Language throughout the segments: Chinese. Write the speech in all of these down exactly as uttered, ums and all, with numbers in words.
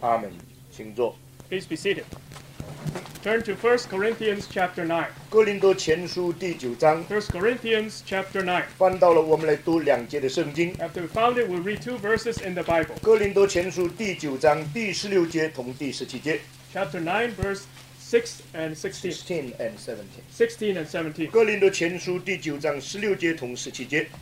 阿门。请坐。 Please be seated. Turn to First Corinthians chapter nine. 哥林多前书第九章， First Corinthians chapter nine. 翻到了，我们来读两节的圣经。 After we found it, we'll read two verses in the Bible. 哥林多前书第九章第十六节同第十七节 Chapter nine, verse six and sixteen. ，sixteen and seventeen。 Sixteen and seventeen. 哥林多前书第九章十六节同十七节，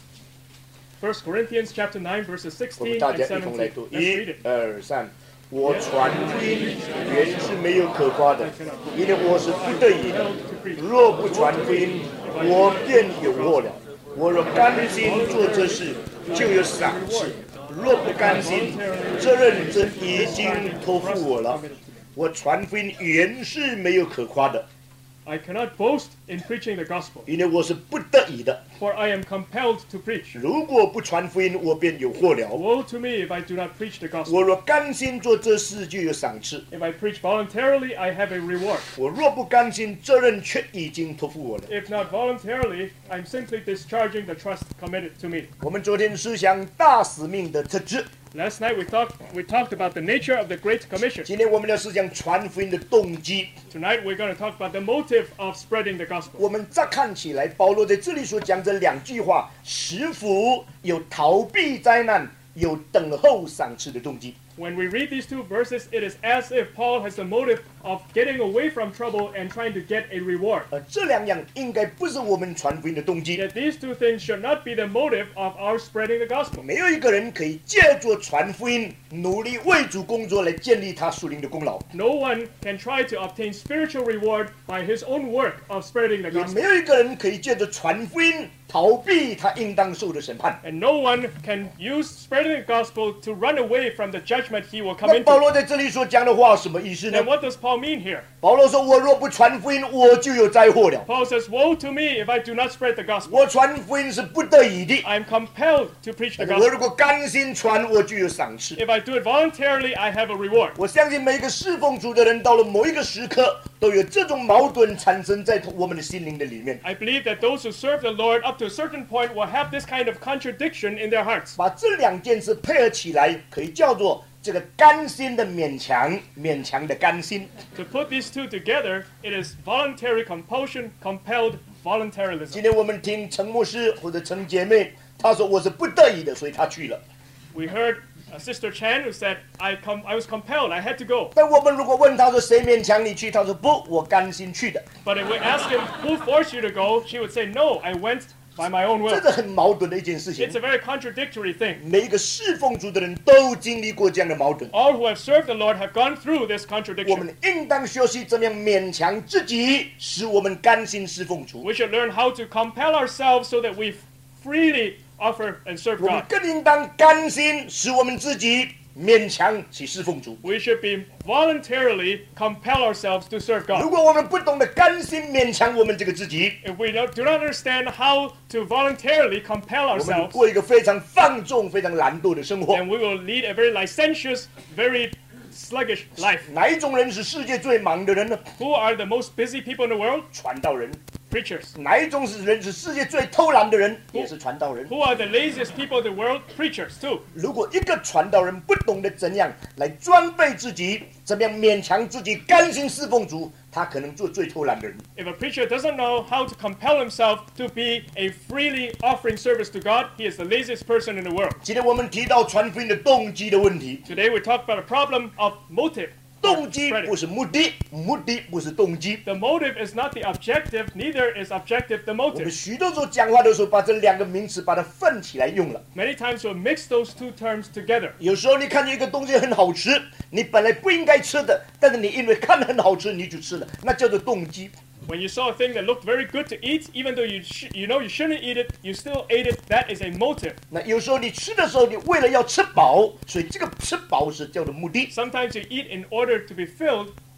First Corinthians chapter nine, verses 我们 sixteen 大 and 家一同来 seventeen. 读。 Let's read 一 it. 二三，我传福音原是没有可夸的，因为我是不得已的。若不传福音，我便有祸了。我若甘心做这事，就有赏赐；若不甘心，责任则已经托付我了。我传福音原是没有可夸的， I cannot boast in preaching the gospel, 因为我是不得已的。 for I am compelled to preach. 如果不传福音，我便有祸了。 Woe to me if I do not preach the gospel. 我若甘心做这事，就有赏赐； If I preach voluntarily, I have a reward. 我若不甘心，责任却已经托付我了。 If not voluntarily, I'm simply discharging the trust committed to me. 我们昨天思想大使命的特质， Last night we talked we talked about the nature of the Great Commission. 今天我们要思想传福音的动机。 Tonight we're going to talk about the motive of spreading the gospel. 我们乍看起来，保罗在这里所讲这两句话，似乎有逃避灾难、有等候赏赐的动机。 When we read these two verses, it is as if Paul has the motive of getting away from trouble and trying to get a reward. 而这两样应该不是我们传福音的动机。 Yet these two things should not be the motive of our spreading the gospel. 没有一个人可以借着传福音，努力为主工作来建立他属灵的功劳。 No one can try to obtain spiritual reward by his own work of spreading the 也 gospel. 没有一个人可以借着传福音逃避他应当受的审判。 And no one can use spreading the gospel to run away from the judgment he will come 那保 into. 罗在这里所讲的话什么意思呢 Then？what does Paul mean here? 保罗说：“我若不传福音，我就有灾祸了。 Paul says, woe to me if I do not spread the gospel. 我传福音是不得已的， I am compelled to preach the 我如 gospel. 果甘心传，我就有赏赐。 If I do it voluntarily, I have a reward. 我相信每一个侍奉主的人，到了某一个时刻，都有这种矛盾产生在我们的心灵的里面。 I believe that those who serve the Lord up to a certain point will have this kind of contradiction in their hearts. 把这两件事配合起来，可以叫做这个甘心的勉强，勉强的甘心。 To put these two together, it is voluntary compulsion, compelled voluntarism. 今天我们听陈牧师或者陈姐妹，她说我是不得已的，所以她去了。 We heard uh, Sister Chan who said, I, com- I was compelled, I had to go. 但我们如果问她说谁勉强你去，她说不，我甘心去的。 But if we ask him, who forced you to go? She would say, no, I went by my own 这 will. 是很矛盾的一件事情 It's。a very contradictory thing. 每一个侍奉主的人都经历过这样的矛盾。 All who have served the Lord have gone through this 我 contradiction. 们应当学习怎么样勉强自己，使我们甘心侍奉主。 We should learn how to compel ourselves so that we freely offer and serve 我们 God. 更应当甘心，使我们自己勉强去侍奉主。 We should be voluntarily compel ourselves to serve 如 God. 果我们不懂得甘心勉强我们这个自己， If we don't, do not understand how to voluntarily compel 我们 ourselves, 过一个非常放纵、非常懒惰的生活。 then we will lead a very licentious, very sluggish life. 哪一种人是世界最忙的人呢？ Who are the most busy people in the world? 传道人。 Preachers. 哪一种是人是世界最偷懒的人？也是传道人。 Who are the laziest people in the world? Preachers too. 如果一个传道人不懂得怎样来装备自己，怎么样勉强自己甘心侍奉主，他可能做最偷懒的人。 If a preacher doesn't know how to compel himself to be a freely offering service to God, he is the laziest person in the world. 今天我们提到传福音的动机的问题， Today we talk about a problem of motive. 动机 Spreading. 不是目的，目的不是动机。 The motive is not the objective, neither is objective the 我们 motive. 许多时候讲话的时候，把这两个名词把它分起来用了。 Many times we'll mix those two terms together. 有时候你看见一个东西很好吃，你本来不应该吃的，但是你因为看很好吃，你就吃了，那叫做动机。 When you saw a thing that looked very good to eat, even though you sh- you know you shouldn't eat it, you still ate it. That is a motive. 那有时候你吃的时候，你为了要吃饱，所以这个吃饱是叫做目的。 Sometimes you eat in order to be filled,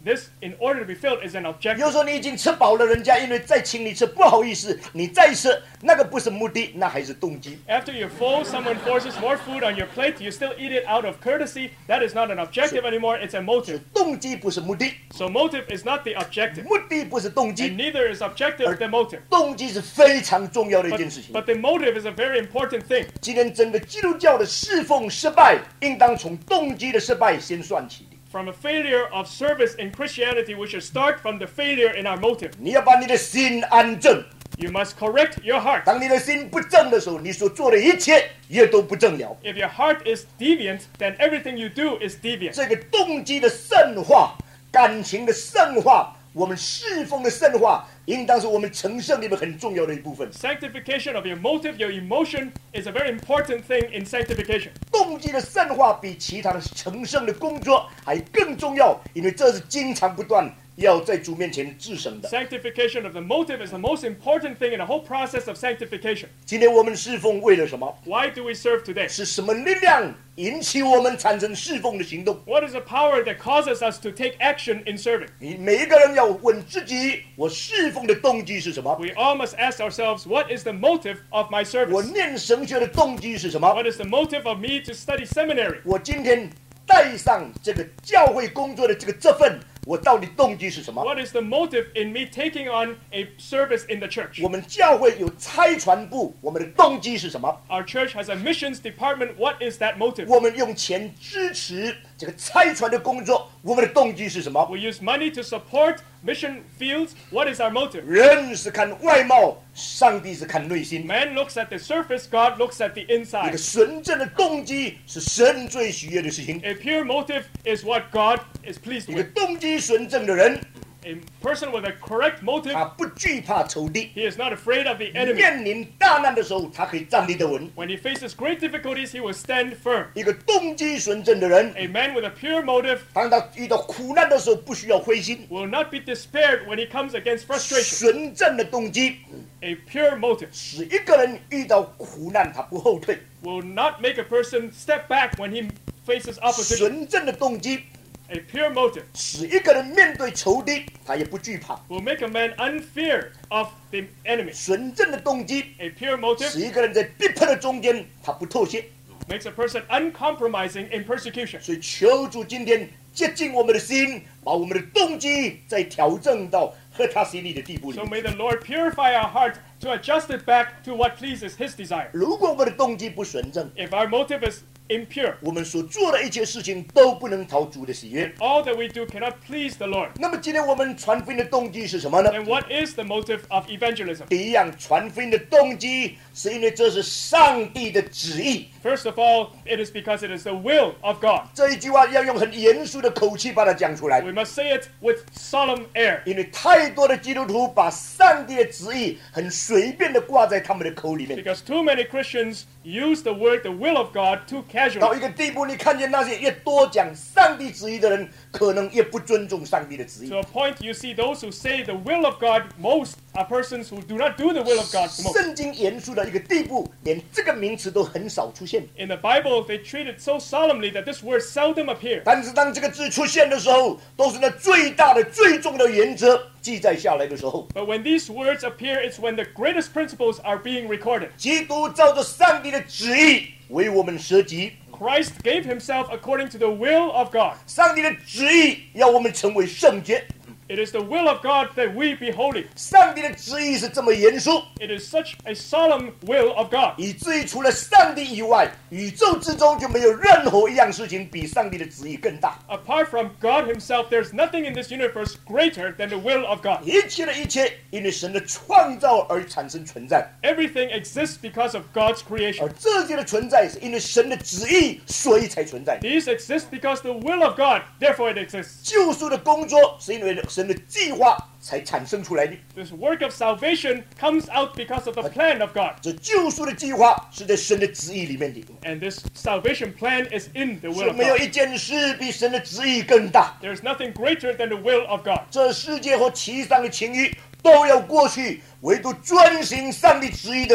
this, in order to be filled, is an 有 objective. 时候你已经吃饱了，人家因为再请你吃，不好意思，你再吃，那个不是目的，那还是动机。 After you're full, someone forces more food on your plate, you still eat it out of courtesy. That is not an objective anymore, it's a motive. 动机不是目的， So motive is not the objective, 目的不是动 and 机， neither is objective the motive. 动机是非常重要的一 But, 件事情。 but the motive is a very important thing. 今天整个基督教的侍奉失败，应当从动机的失败先算起。 From a failure of service in Christianity, we should start from the failure in our motive. 你要把你的心安正。 You must correct your heart. 当你的心不正的时候，你所做的一切也都不正了。 If your heart is deviant, then everything you do is deviant. 这个动机的圣化，感情的圣化，我们侍奉的圣化，应当是我们成圣里面很重要的一部分。 Sanctification of your motive, your emotion, is a very important thing in sanctification. 动机的圣化比其他的成圣的工作还更重要，因为这是经常不断要在主面前制胜的。 Sanctification of the motive is the most important thing in the whole process of sanctification. 今天我们侍奉为了什么？ Why do we serve today? 是什么力量引起我们产生侍奉的行动？ What is the power that causes us to take action in serving? 你每一个人要问自己：我侍奉的动机是什么？ We all must ask ourselves, what is the motive of my 我 service? 念神学的动机是什么？ What is the motive of me to study seminary? 我今天带上这个教会工作的这个这份，我到底动机是什么？ What is the motive in me taking on a service in the church? 我们教会有差传部，我们的动机是什么？ Our church has a missions department. What is that motive? 我们用钱支持这个差传的工作，我们的动机是什么？ We use money to support mission fields. What is our motive? 人是看外貌，上帝是看内心。 Man looks at the surface, God looks at the 一个 inside. 纯正的动机是神最喜悦的事情。 A pure motive is what God is pleased 一个 with. 动机纯正的人， A person with a correct motive, 他不惧怕仇敌， he is not afraid of the enemy. 面临大难的时候，他可以站立得稳。 When he faces great difficulties, he will stand firm. 一个动机纯正的人， A man with a pure motive 当他遇到苦难的时候，不需要灰心。 will not be despaired when he comes against frustration. 纯正的动机 A pure motive 使一个人遇到苦难，他不后退。 will not make a person step back when he faces opposition. 纯正的动机 A pure motive 使一个人面对仇敌，他也不惧怕。 will make a man unfeared of the enemy. 纯正的动机 A pure motive 使一个人在逼迫的中间，他不妥协。 makes a person uncompromising in persecution. 所以求主今天接近我们的心，把我们的动机再调整到合他心意的地步里 So 面。 may the Lord purify our heart to adjust it back to what pleases His desire. 如果我们的动机不纯正， If our motive is impure, 我们所做的一切事情都不能讨主的喜悦。 all that we do cannot please the Lord. 那么今天我们传福音的动机是什么呢？ Then what is the motive of evangelism? 第一样，传福音的动机是因为这是上帝的旨意。 First of all, it is because it is the will of God. 这一句话要用很严肃的口气把它讲出来， We must say it with solemn air. 因为太多的基督徒把上帝的旨意很随便的挂在他们的口里面， Because too many Christians use the word, the will of God, too 到 casually. 一个地步，你看见那些越多讲上帝旨意的人，可能越不尊重上帝的旨意 To。a point, you see those who say the will of God most are persons who do not do the will of God most. 圣经严肃到一个地步，连这个名词都很少出现。 In the Bible, they treat it so solemnly that this word seldom appears. 但是当这个字出现的时候，都是那最大的、最重要的原则记载下来的时候， But when these words appear, it's when the greatest principles are being recorded. 基督照着上帝的旨意为我们舍己。 Christ gave himself according to the will of God. 上帝的旨意要我们成为圣洁， It is the will of God that we be holy. 上帝的旨意是这么严肃， It is such a solemn will of God. 以至于除了上帝以外，宇宙之中就没有任何一样事情比上帝的旨意更大。 Apart from God himself, there's nothing in this universe greater than the will of God. 一切的一切，因为神的创造而产生存在， Everything exists because of God's 而 creation. 这些的存在是因为神的旨意，所以才存在。 These exist because the will of God, therefore it exists. 救赎的工作是因为神的计划才产生出来的。 This work of salvation comes out because of the plan of God. 这救赎的计划是在神的旨意里面的， And this salvation plan is in the 所 will 以 of 没有 God. 一件事比神的旨意更大。 There's nothing greater than the will of God. 这世界和其上的情欲都要过去，唯独遵行上帝旨意的人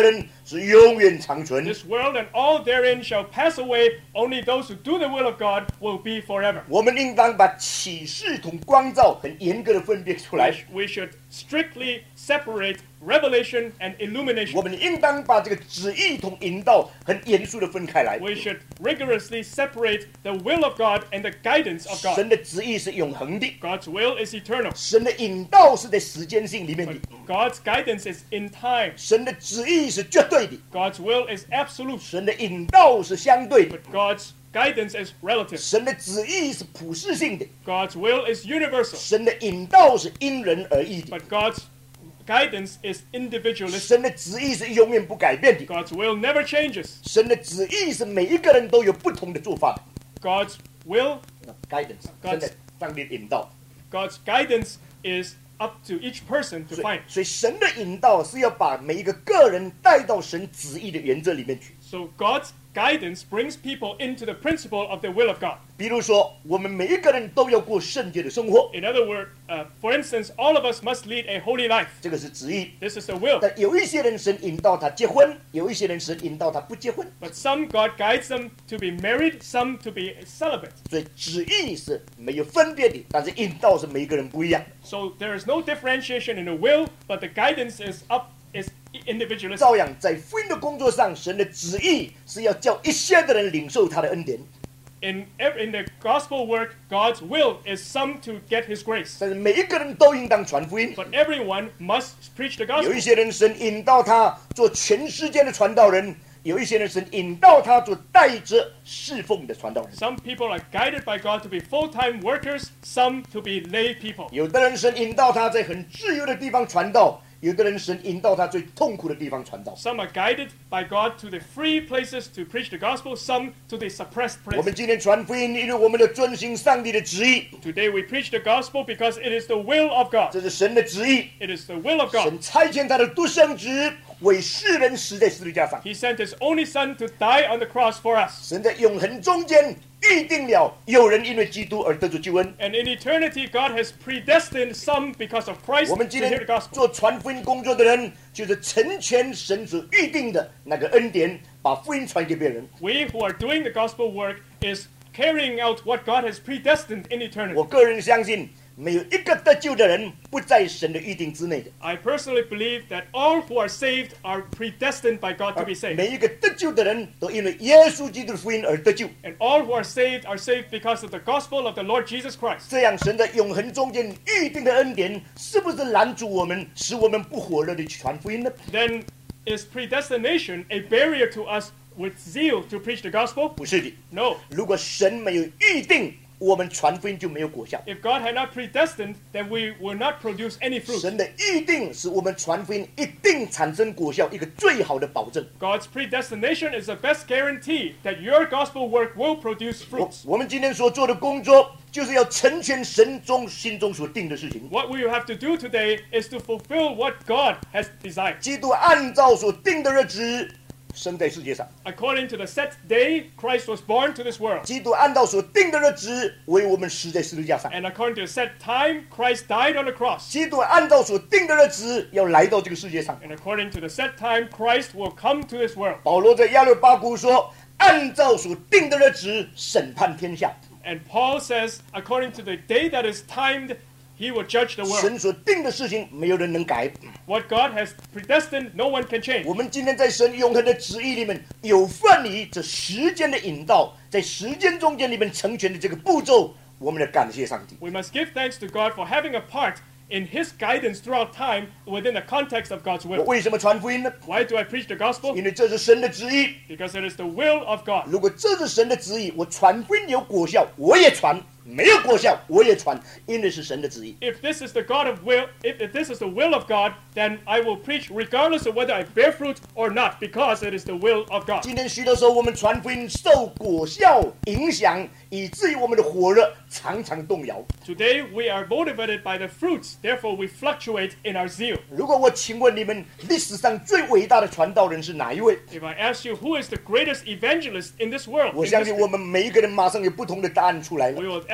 是永远长存。 This world and all therein shall pass away. Only those who do the will of God will be forever. 我们应当把启示同光照很严格的分别出来。 We should strictly separate revelation and illumination. 我们应当把这个旨意同引导很严肃的分开来。 We should rigorously separate the will of God and the guidance of God. 神的旨意是永恒的， God's will is eternal. 神的引导是在时间性里面的， God's guidance is in time. 神的旨意是绝对的， God's will is absolute. 神的引导是相对的， But God's guidance is relative. 神的旨意是普世性的， God's will is universal. 神的引导是因人而异的， But God's guidance is individualistic. 神的旨意是永远不改变的， God's will never changes. 神的旨意是每一个人都有不同的做法的。 God's will, guidance， 神的上帝的引导， God's guidance is up to each person to 所以 find. 所以神的引导是要把每一个个人带到神旨意的原则里面去。 So God's guidance brings people into the principle of the will of God. 比如说，我们每一个人都要过圣洁的生活， In other words, uh, for instance, all of us must lead a holy life. 这个是旨意。 This is the will. 但有一些人神引导他结婚，有一些人神引导他不结婚， But some God guides them to be married, some to be celibate. 所以旨意是没有分别的，但是引导是每一个人不一样。 So there is no differentiation in the will, but the guidance is up is individualistic. 照样在福音的工作上，神的旨意是要叫一切的人领受他的恩典， In ev- in the gospel work, God's will is some to get His grace. 但是每一个人都应当传福音。 But everyone must preach the 有 gospel. 一些人神引导他做全世界的传道人，有一些人神引导他做带着侍奉的传道人。 Some people are guided by God to be full-time workers, some to be lay people. 有的人神引导他在很自由的地方传道，有的人神引导他最痛苦的地方传道。 Some are guided by God to the free places to preach the gospel, some to the suppressed 我们 places. 今天传福音，因为我们的遵行上帝的旨意， Today we preach the gospel because it is the will of God. 这是神的旨意。 It is the will of God. 神差遣他的独生子为世人死在十字架上。 He sent His only Son to die on the cross for us. 神在永恒中间预定了有人因为基督而得着救恩。 And in eternity, God has predestined some because of Christ 我 to 们今 hear 天 the gospel. 做传福音工作的人，就是成全神所预定的那个恩典，把福音传给别人。 We who are doing the gospel work is carrying out what God has predestined in 我 eternity. 个人相信，没有一个得救的人不在神的预定之内的。 I personally believe that all who are saved are predestined by God to be saved. 每一个得救的人都因为耶稣基督的福音而得救。 And all who are saved are saved because of the gospel of the Lord Jesus Christ. 这样，神在永恒中间预定的恩典，是不是拦阻我们，使我们不火热的去传福音呢？ Then is predestination a barrier to us with zeal to preach the gospel? 不是的。 No. 如果神没有预定，我们传福音就没有果效。 If God had not predestined, then we will not produce any fruit. 神的预定是我们传福音一定产生果效一个最好的保证。 God's predestination is the best guarantee that your gospel work will produce 我 fruits. 我们今天所做的工作，就是要成全神中心中所定的事情。 What we have to do today is to fulfill what God has desired. 基督按照所定的日子生在世界上， According to the set day, Christ was born to this world. 基督按照所定的日子为我们死在十字架上， And according to the set time, Christ died on the cross. 基督按照所定的日子要来到这个世界上。 And according to the set time, Christ will come to this world. 保罗在亚略巴谷说，按照所定的日子审判天下。 And Paul says, according to the day that is timed, he will judge the world. 神所定的事情，没有人能改。 What God has predestined, no one can change. 我们今天在神永恒的旨意里面，有份于这时间的引导，在时间中间里面成全的这个步骤，我们要感谢上帝。 We must give thanks to God for having a part in His guidance throughout time within the context of God's 我 will. 为什么传福音呢？ Why do I preach the gospel? 因为这是神的旨意。 Because it is the will of God. 如果这是神的旨意，我传福音有果效，我也传；没有果效，我也传，因为是神的旨意。 If this is the God of will, if, if this is the will of God, then I will preach regardless of whether I bear fruit or not, because it is the will of God. 今天许多时候，我们传福音受果效影响，以至于我们的火热常常动摇。 Today we are motivated by the fruits, therefore we fluctuate in our zeal. 如果我请问你们，历史上最伟大的传道人是哪一位？ If I ask you who is the greatest evangelist in this world, 我 in 相信 history, 我们每一个人马上有不同的答案出来了 we。will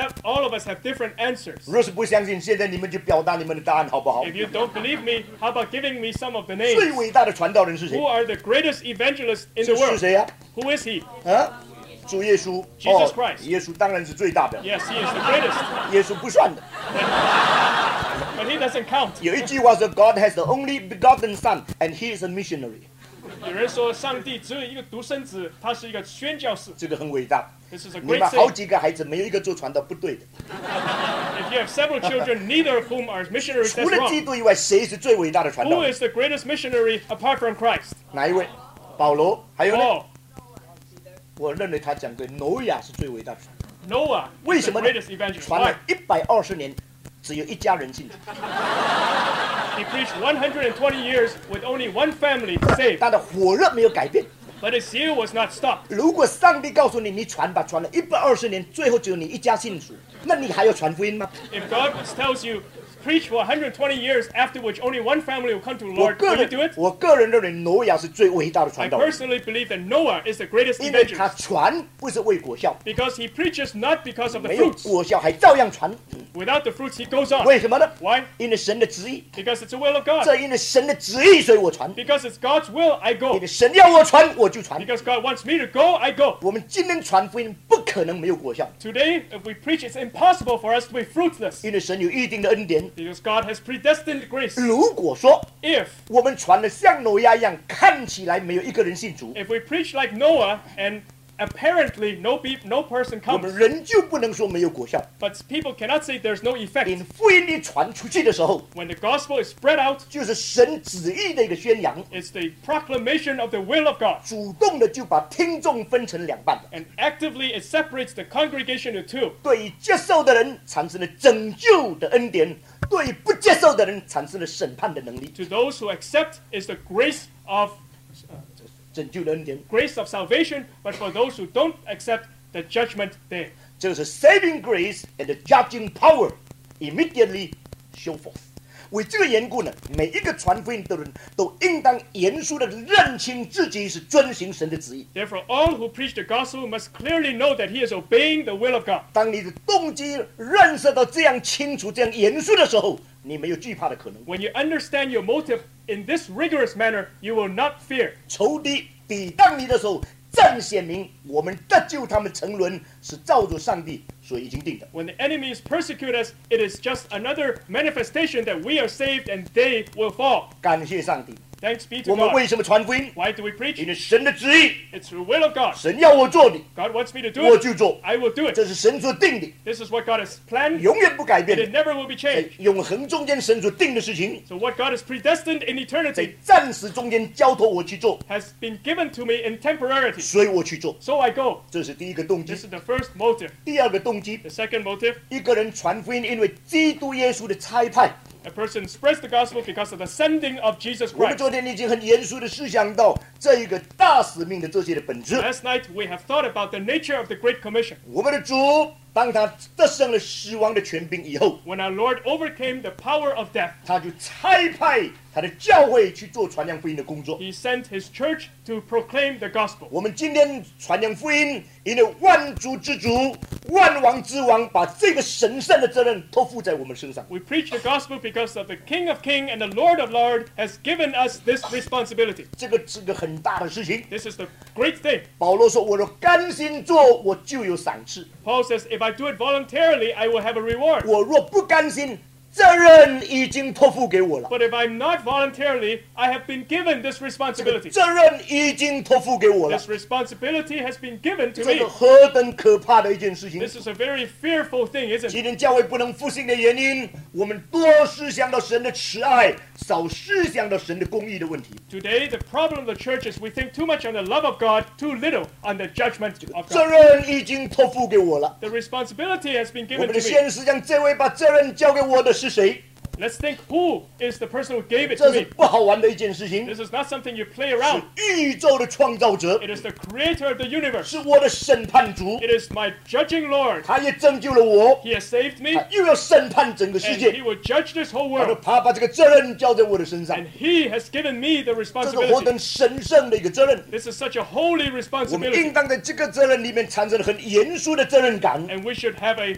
all of us have different answers. 若是不相信，现在你们就表达你们的答案好不好？ If you don't believe me, how about giving me some of the 最 names? 伟大的传道人是谁 Who？are the greatest evangelists in 这 the 是 world? 谁呀？ Who is he? 啊，主耶稣。 Jesus Christ 耶稣当然是最大的， Yes, he is the greatest, 耶稣不算的。 but he doesn't count. 有一句话说 ，God has the only begotten Son, and He is a missionary。 有人说上帝只有一个独生子，他是一个宣教士。 这个很伟大。 This is a 你 great 们好 thing. 几个孩子，没有一个做传道不对的。 If you have several children, neither of whom are missionaries, 除 that's 了基 wrong. 督以外，谁是最伟大的传道 Who 人？ is the greatest missionary apart from Christ? 哪一位？保罗。还有呢？ Paul, 我认为他讲对，挪亚是最伟大的传道。 Noah 为 is 什 the 么呢 greatest？evangelist. 传 Why? 了一百二十年，只有一家人信主， He preached one hundred twenty years with only one family saved, 他的火热没有改变。 but his zeal was not stopped. 如果上帝告诉你，你传吧，传了一百二十年，最后只有你一家信主，那你还要传福音吗？ If God tells you, preach for one hundred twenty years, after which only one family will come to the 我 Lord, 个 will you do 人 it? 我个人认为挪亚是最伟大的 I 传道人， personally believe that Noah is the greatest 因为他 evangelist 传不是为果效， because he preaches not because of the 没有 fruits. 果效还照样传， Without the fruits, he goes on. 为什么呢？ Why? 因为神的旨意， Because it's the will of God. 这因为神的旨意，所以我传。 Because it's God's will, I 因 go. 为神要我传，我就传。 Because God wants me to go, I go. 我们今天传福音不可能没有果效， Today, if we preach, it's impossible for us to be fruitless 因为神有预定的恩典。 because God has predestined grace. 如果说 If 我们传的像挪亚一样，看起来没有一个人信主， if we preach like Noah and apparently no be, no person 我 comes, 们仍旧不能说没有果效。 but people cannot say there's no effect. 因福音一传出去的时候， When the gospel is spread out, 就是神旨意的一个宣扬， it's the proclamation of the will of God. 主动的就把听众分成两半了。 And actively it separates the congregation into two. 对于接受的人产生了拯救的恩典，对于不接受的人产生了审判的能力。 To those who accept is the grace of 拯救的恩典， grace of salvation, but for those who don't accept, the judgment day. 这是 saving grace and the judging power immediately show forth。为这个缘故呢，每一个传福音的人都应当严肃的认清自己是遵行神的旨意。 Therefore, all who preach the gospel must clearly know that he is obeying the will of God. 当你的动机认识到这样清楚、这样严肃的时候，你没有惧怕的可能。 When you understand your motive in this rigorous manner, you will not fear. 仇敌抵挡你的时候，正显明我们得救他们沉沦是照着上帝所已经定的。 When the enemies persecute us, it is just another manifestation that we are saved and they will fall. 感谢上帝！ Thanks be to 我们 God. 为什么传福音？ Why do we 因 preach? 为神的旨意， It's the will of God. 神要我做的， God wants me to do 我 it. 就做。 I will do it. 这是神所定的， This is what God has planned, 永远不改 and 变 it 的。 never will be 在 changed. 永恒中间，神所定的事情， So what God has predestined in 在 eternity 暂时中间交托我去做， has been given to me in temporarity. 所以我去做。 So I go. 这是第一个动机 This。is the first motive. 第二个动机， The second motive, 一个人传福音，因为基督耶稣的差派。 a person spreads the gospel because of the sending of Jesus 我们 Christ. 昨天已经很严肃的思想到这一个大使命的这些的本质。 Last night we have thought about the nature of the Great Commission. 我们的主当他得胜了死亡的权柄以后， When our Lord overcame the power of death, 他就差派他的教会去做传扬福音的工作。 he sent his church to proclaim the gospel. 我们今天传扬福音，因为万主之主、万王之王把这个神圣的责任托付在我们身上。 We preach the gospel because of the King of Kings and the Lord of Lords has given us this responsibility. 这个是个很大的事情。 This is the great thing. 保罗说：“我若甘心做，我就有赏赐； Paul says, if I do it voluntarily, I will have a reward. 我若不甘心，责任已经托付给我了。 But if I'm not voluntarily, I have been given this 这个 responsibility. 责任已经托付给我了 This。responsibility has been given to 这 me. 个何等可怕的一件事情！ This is a very fearful thing, isn't it? 今天教会不能复兴的原因，我们多思想到神的慈爱，少思想到神的公义的问题。 Today, the problem of the church is we think too much on the love of God, too little on the judgment of 责 God. 任已经托付给我了。 The responsibility has been 我 given 们 to 的 me. 先思想，这位把责任交给我的是谁？ Let's think who is the person who gave it 这 to 是 me. 不好玩的一件事情。 This is not something you play 是 around. 宇宙的创造者， It is the creator of the universe. 是我的审判主， It is my judging Lord. 他也拯救了我， He has saved me, 他又要审判整个世 and 界 he。will judge this whole 他说 world. 他把这个责任交在我的身上， And he has given me the 这是何 responsibility. 等神圣的一个责任！ This is such a holy 我们 responsibility. 应当在这个责任里面产生很严肃的责任感。 And we should have a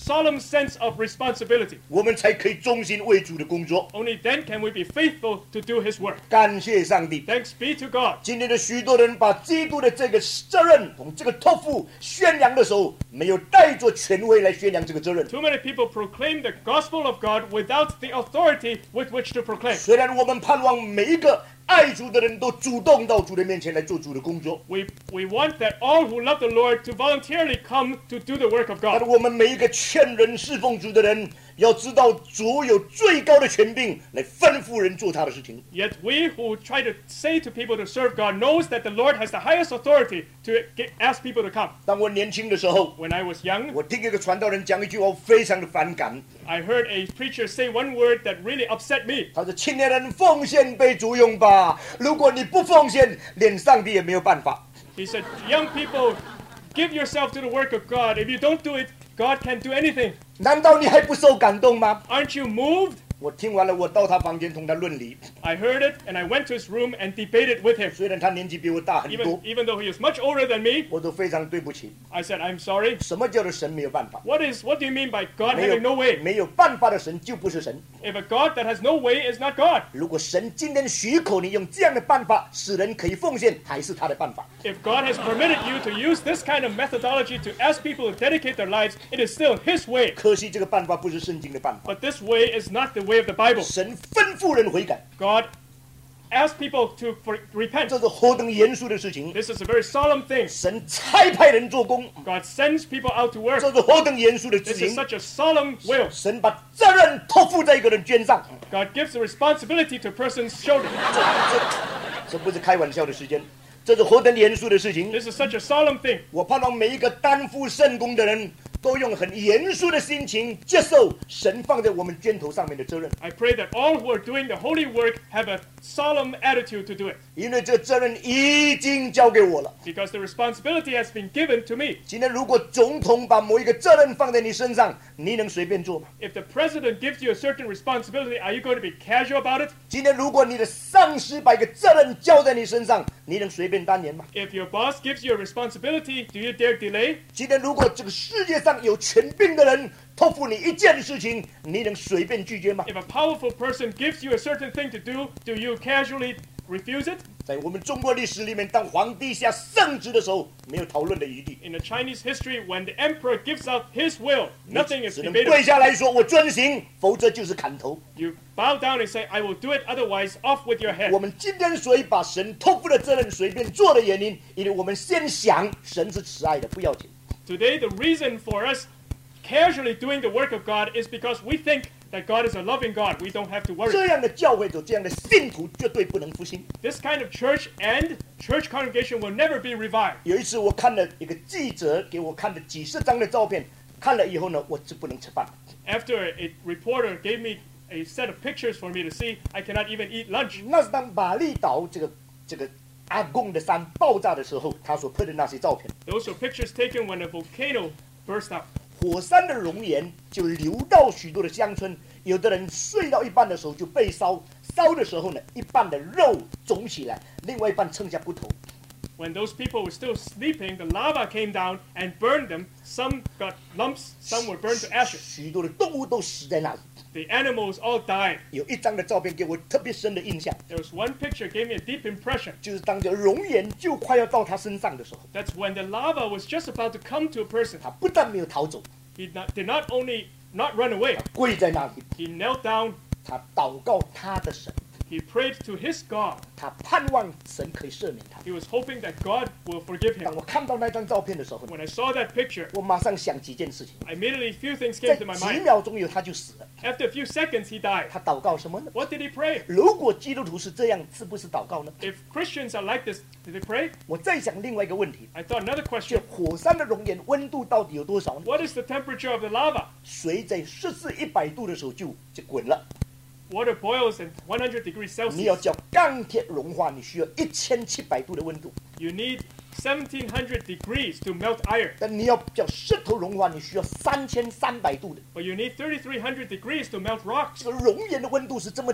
solemn sense of responsibility. 我们才可以忠心为主的工作。 Only then can we be faithful to do His work. 感谢上帝。 Thanks be to God. 今天的许多人把基督的这个责任同这个托付宣扬的时候，没有带着权威来宣扬这个责任。 Too many people proclaim the gospel of God without the authority with which to proclaim. 虽然我们盼望每一个爱主的人都主动到主的面前来做主的工作， We, we want that all who love the Lord to voluntarily come to do the work of 但 God. 我们每一个劝人侍奉主的人，要知道主有最高的权柄来吩咐人做他的事情。 Yet we who try to say to people to serve God knows that the Lord has the highest authority to get, ask people to come. 当我年轻的时候， When I was young, 我听一个传道人讲一句话，我非常的反感。 I heard a preacher say one word that really upset me. 他说：“青年人奉献被主用吧，如果你不奉献，连上帝也没有办法。” He said, young people, give yourself to the work of God. If you don't do it, God can't do anything. 难道你还不受感动吗？ Aren't you moved? 我听完了，我到他房间同他论理。 I heard it, and I went to his room and debated with him. 虽然他年纪比我大很 Even, 多， even though he is much older than me, 我都非常对不起。 I said, I'm sorry. 什么叫做神没有办法？ What is? What do you mean by God 没有 having no way? 没有办法的神就不是神。 If a God that has no way is not God. 如果神今天许可你用这样的办法使人可以奉献，还是他的办法。 If God has permitted you to use this kind of methodology to ask people to dedicate their lives, it is still His way. 可惜这个办法不是圣经的办法。 But this way is not the way of the Bible. 神吩咐人悔改， God asks people to for, repent. 这是何等严肃的事情！ This is a very solemn thing. 神差派人做工， God sends people out to work. 这是何等严肃的事 This 情 is！such a solemn will. 神把责任托付在一个人肩上， God gives the responsibility to a person's shoulder. 这不是开玩笑的时间，这是何等严肃的事情！ This is such a solemn thing. 我盼望每一个担负圣工的人都用很严肃的心情接受神放在我们肩头上面的责任， I pray that all who are doing the holy work have a solemn attitude to do it, 因为这责任已经交给我了。 because the responsibility has been given to me. 今天如果总统把某一个责任放在你身上，你能随便做吗？ If the president gives you a certain responsibility, are you going to be casual about it? 今天如果你的上司把一个责任交在你身上，你能随便单言吗？ If your boss gives you a responsibility, do you dare delay? 今天如果这个世界上有权柄的人托付你一件事情，你能随便拒绝吗？ If a powerful person gives you a certain thing to do, do you casually refuse it? 在我们中国历史里面，当皇帝下圣旨的时候，没有讨论的余地， In the Chinese history, when the emperor gives out his will, 你 nothing is 只能跪 debated. 下来说我遵行，否则就是砍头。 You bow down and say, I will do it, otherwise off with your 我 head. 们今天所以把神托付的责任随便做的原因，因为我们先想神是慈爱的，不要紧。 Today, the reason for us casually doing the work of God is because we think that God is a loving God. We don't have to worry. 这样的教会者，这样的信徒绝对不能复兴。 This kind of church and church congregation will never be revived. 有一次我看了一个记者给我看的几十张的照片，看了以后呢，我是不能吃饭。 After a reporter gave me a set of pictures for me to see, I cannot even eat lunch. 那是当马利岛这个这个阿贡的山爆炸的时候，他所拍的那些照片， Those were pictures taken when a volcano burst out. 火山的熔岩就流到许多的乡村，有的人睡到一半的时候就被烧，烧的时候呢，一半的肉肿起来，另外一半剩下骨头。 When those people were still sleeping, the lava came down and burned them. Some got lumps, some were burned to ashes. 许多的动物都死在那里。 The animals all died. 有一张的照片给我特别深的印象， There was one picture gave me a deep impression. 就是当这熔岩就快要到他身上的时候， That's when the lava was just about to come to a person. 他不但没有逃走， He not, did not only not run away, 跪在那里， he knelt down, 他祷告他的神， he prayed to his God. 他盼望神可以赦免他。 He was hoping that God will forgive 当 him. 我看到那张照片的时候， When I saw that picture, 我马上想几件事情， immediately a few things 在 came to my 几 mind. 秒钟以后他就死了。 After a few seconds, he died. 他祷告什么呢？ What did he pray? 如果基督徒是这样，是不是祷告呢？ If Christians are like this, did they pray? 我再想另外一个问题， I thought another 就 question. 火山的熔岩温度到底有多少呢？ What is the temperature of the lava? 水在摄氏一百度的时候就就滚了。 Water boils at one hundred degrees 你要 Celsius. 叫钢铁融化，你需要一千七百度的温度； You need seventeen hundred degrees to melt iron, 但你要叫石头融化，你需要三千三百度的。 but you need thirty-three hundred degrees to melt rocks. 这个熔岩的温度是这么大，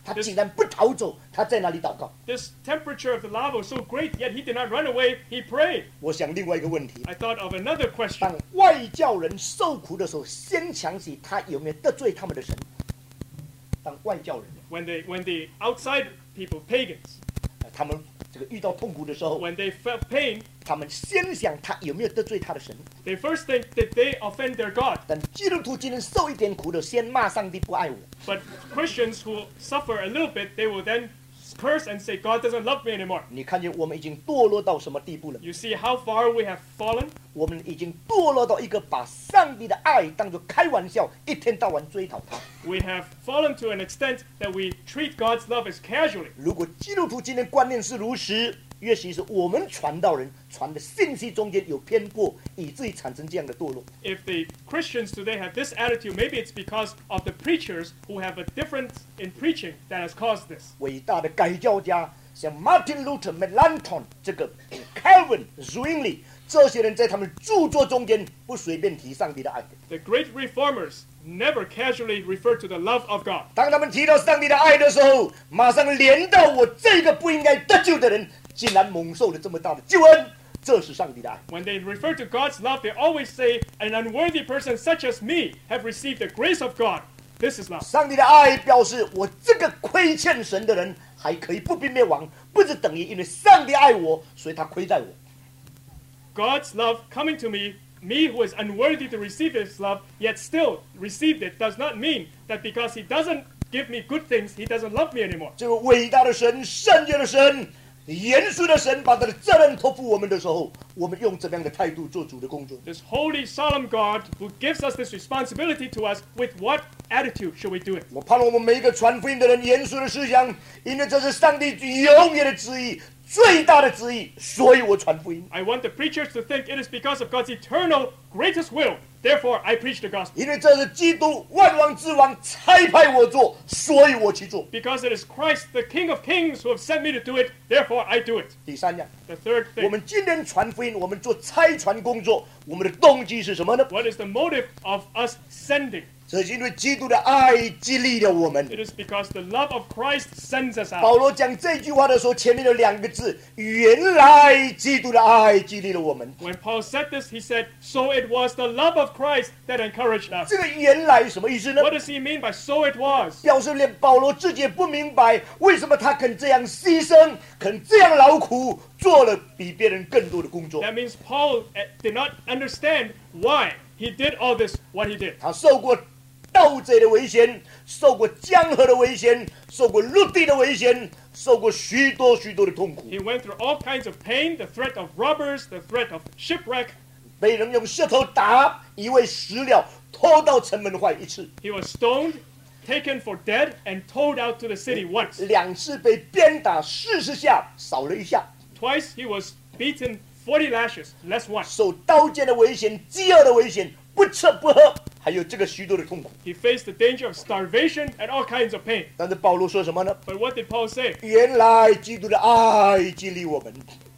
他竟然不逃走，他在那里祷告。 This temperature of the lava was so great, yet he did not run away, he prayed. 我想另外一个问题， I thought of another question. 当外教人受苦的时候，先想起他有没有得罪他们的神。当外教人， When they, when the outside people, pagans, 他们这个遇到痛苦的时候， when they felt pain, 他们先想他有没有得罪他的神。 they first think, did they offend their God? 但基督徒今天受一点苦的，先骂上帝不爱我。 But Christians who suffer a little bit, they will then curse and say, God doesn't love me anymore. 你看见我们已经堕落到什么地步了？ You see how far we have fallen? 我们已经堕落到一个把上帝的爱当作开玩笑，一天到晚追讨他。 We have fallen to an extent that we treat God's love as casually. 如果基督徒今天观念是如实，也许是我们传道人传的信息中间有偏颇，以至于产生这样的堕落。 If the Christians today have this attitude, maybe it's because of the preachers who have a difference in preaching that has caused this. 伟大的改教家，像 Martin Luther、Melanchthon 这个 Calvin、Zwingli 这些人，在他们著作中间不随便提上帝的爱。 The great reformers never casually refer to the love of God. 当他们提到上帝的爱的时候，马上连到我这个不应该得救的人，竟然蒙受了这么大的救恩，这是上帝的爱。 When they refer to God's love, they always say, an unworthy person such as me have received the grace of God. This is love. 上帝的爱表示，我这个亏欠神的人还可以不必灭亡，不是等于因为上帝爱我，所以他亏待我。 God's love coming to me, me who is unworthy to receive His love, yet still received it, does not mean that because He doesn't give me good things, He doesn't love me anymore. 这个伟大的神、圣洁的神、严肃的神，把他的责任托付我们的时候，我们用怎么样的态度做主的工作？ This holy, solemn God who gives us this responsibility to us, with what attitude should we do it? 我盼望我们每一个传福音的人严肃的思想，因为这是上帝永远的旨意。 最大的旨意，所以我传福音。 I want the preachers to think it is because of God's eternal, greatest will. Therefore, I preach the gospel. 因为这是基督万王之王差派我做，所以我去做。 Because it is Christ, the King of Kings, who have sent me to do it. Therefore, I do it. 第三样， The third 我 thing. 们今天传福音，我们做差传工作，我们的动机是什么呢？ What is the motive of us sending? 这是因为基督的爱激励了我们。 It is because the love of Christ sends us 保 out. 罗讲这句话的时候，前面有两个字：原来基督的爱激励了我们。 When Paul said this, he said, so it was the love of Christ that encouraged us. 这个原来什么意思呢？ What does he mean by so it was? 表示连保罗自己也不明白，为什么他肯这样牺牲，肯这样劳苦，做了比别人更多的工作。 That means Paul uh, did not understand why he did all this, what he did. 他受过盗贼的危险，受过江河的危险，受过陆地的危险，受过许多许多的痛苦， He went through all kinds of pain, the threat of robbers, the threat of shipwreck. 被人用石头打，以为死了，拖到城门外一次， He was stoned, taken for dead, and towed out to the city once. 两次被鞭打四十下，少了一下， Twice he was beaten forty lashes, less one. 受刀剑的危险、饥饿的危险，不吃不喝，还有这个许多的痛苦。 He faced the danger of starvation and all kinds of pain. 但是保罗说什么呢？ But what did Paul say? 原来基督的爱激励我们，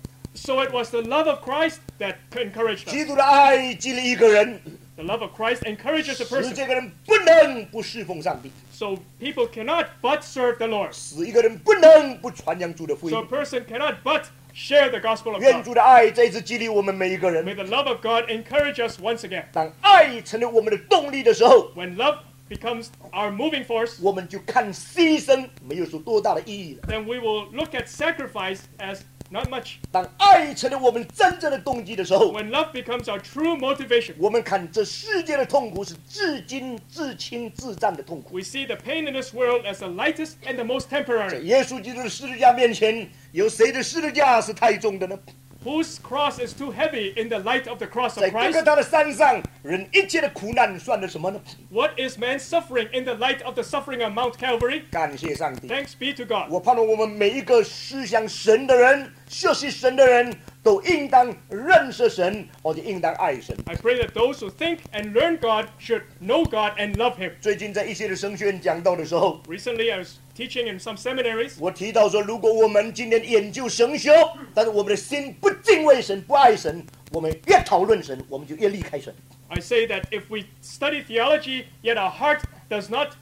So it was the love of Christ that encouraged 基 us. 督的爱激励一个人， The love of Christ encourages a 使 person. 这个人不能不侍奉上帝， So people cannot but serve the Lord. 使一个人不能不传扬主的福 So a 音。 person cannot but share the gospel of 愿 God. 主的爱再一次激励我们每一个 May 人。 the love of God encourage us once again. 当爱成为我们的动力的时候， When love becomes our moving force, 我们就看牺牲没有说多大的意义了。 then we will look at sacrifice as not much. 当爱成为我们真正的动机的时候， When love becomes our true motivation, 我们看这世界的痛苦是至今至轻至战的痛苦。 we see the pain in this world as the lightest and the most 在 temporary. 耶稣基督的十字架面前，有谁的十字架是太重的呢？ Whose cross is too heavy in the light of the cross 在 of 哥 Christ? 哥他的山上，人一切的苦难算得什么呢？ What is man's suffering in the light of the suffering of Mount Calvary? 感谢上帝！ Thanks be to God. 我盼望我们每一个思想神的人、学习神的人，都应当认识神，而且应当爱神。 I pray that those who think and learn God should know God and love Him. 最近在一些的神学院讲到的时候， Recently, I was teaching in some seminaries. 我提到说，如果我们今天研究神学，但是我们的心不敬畏神、不爱神，我们越讨论神，我们就越离开神。 I say that if we study theology, yet our heart does not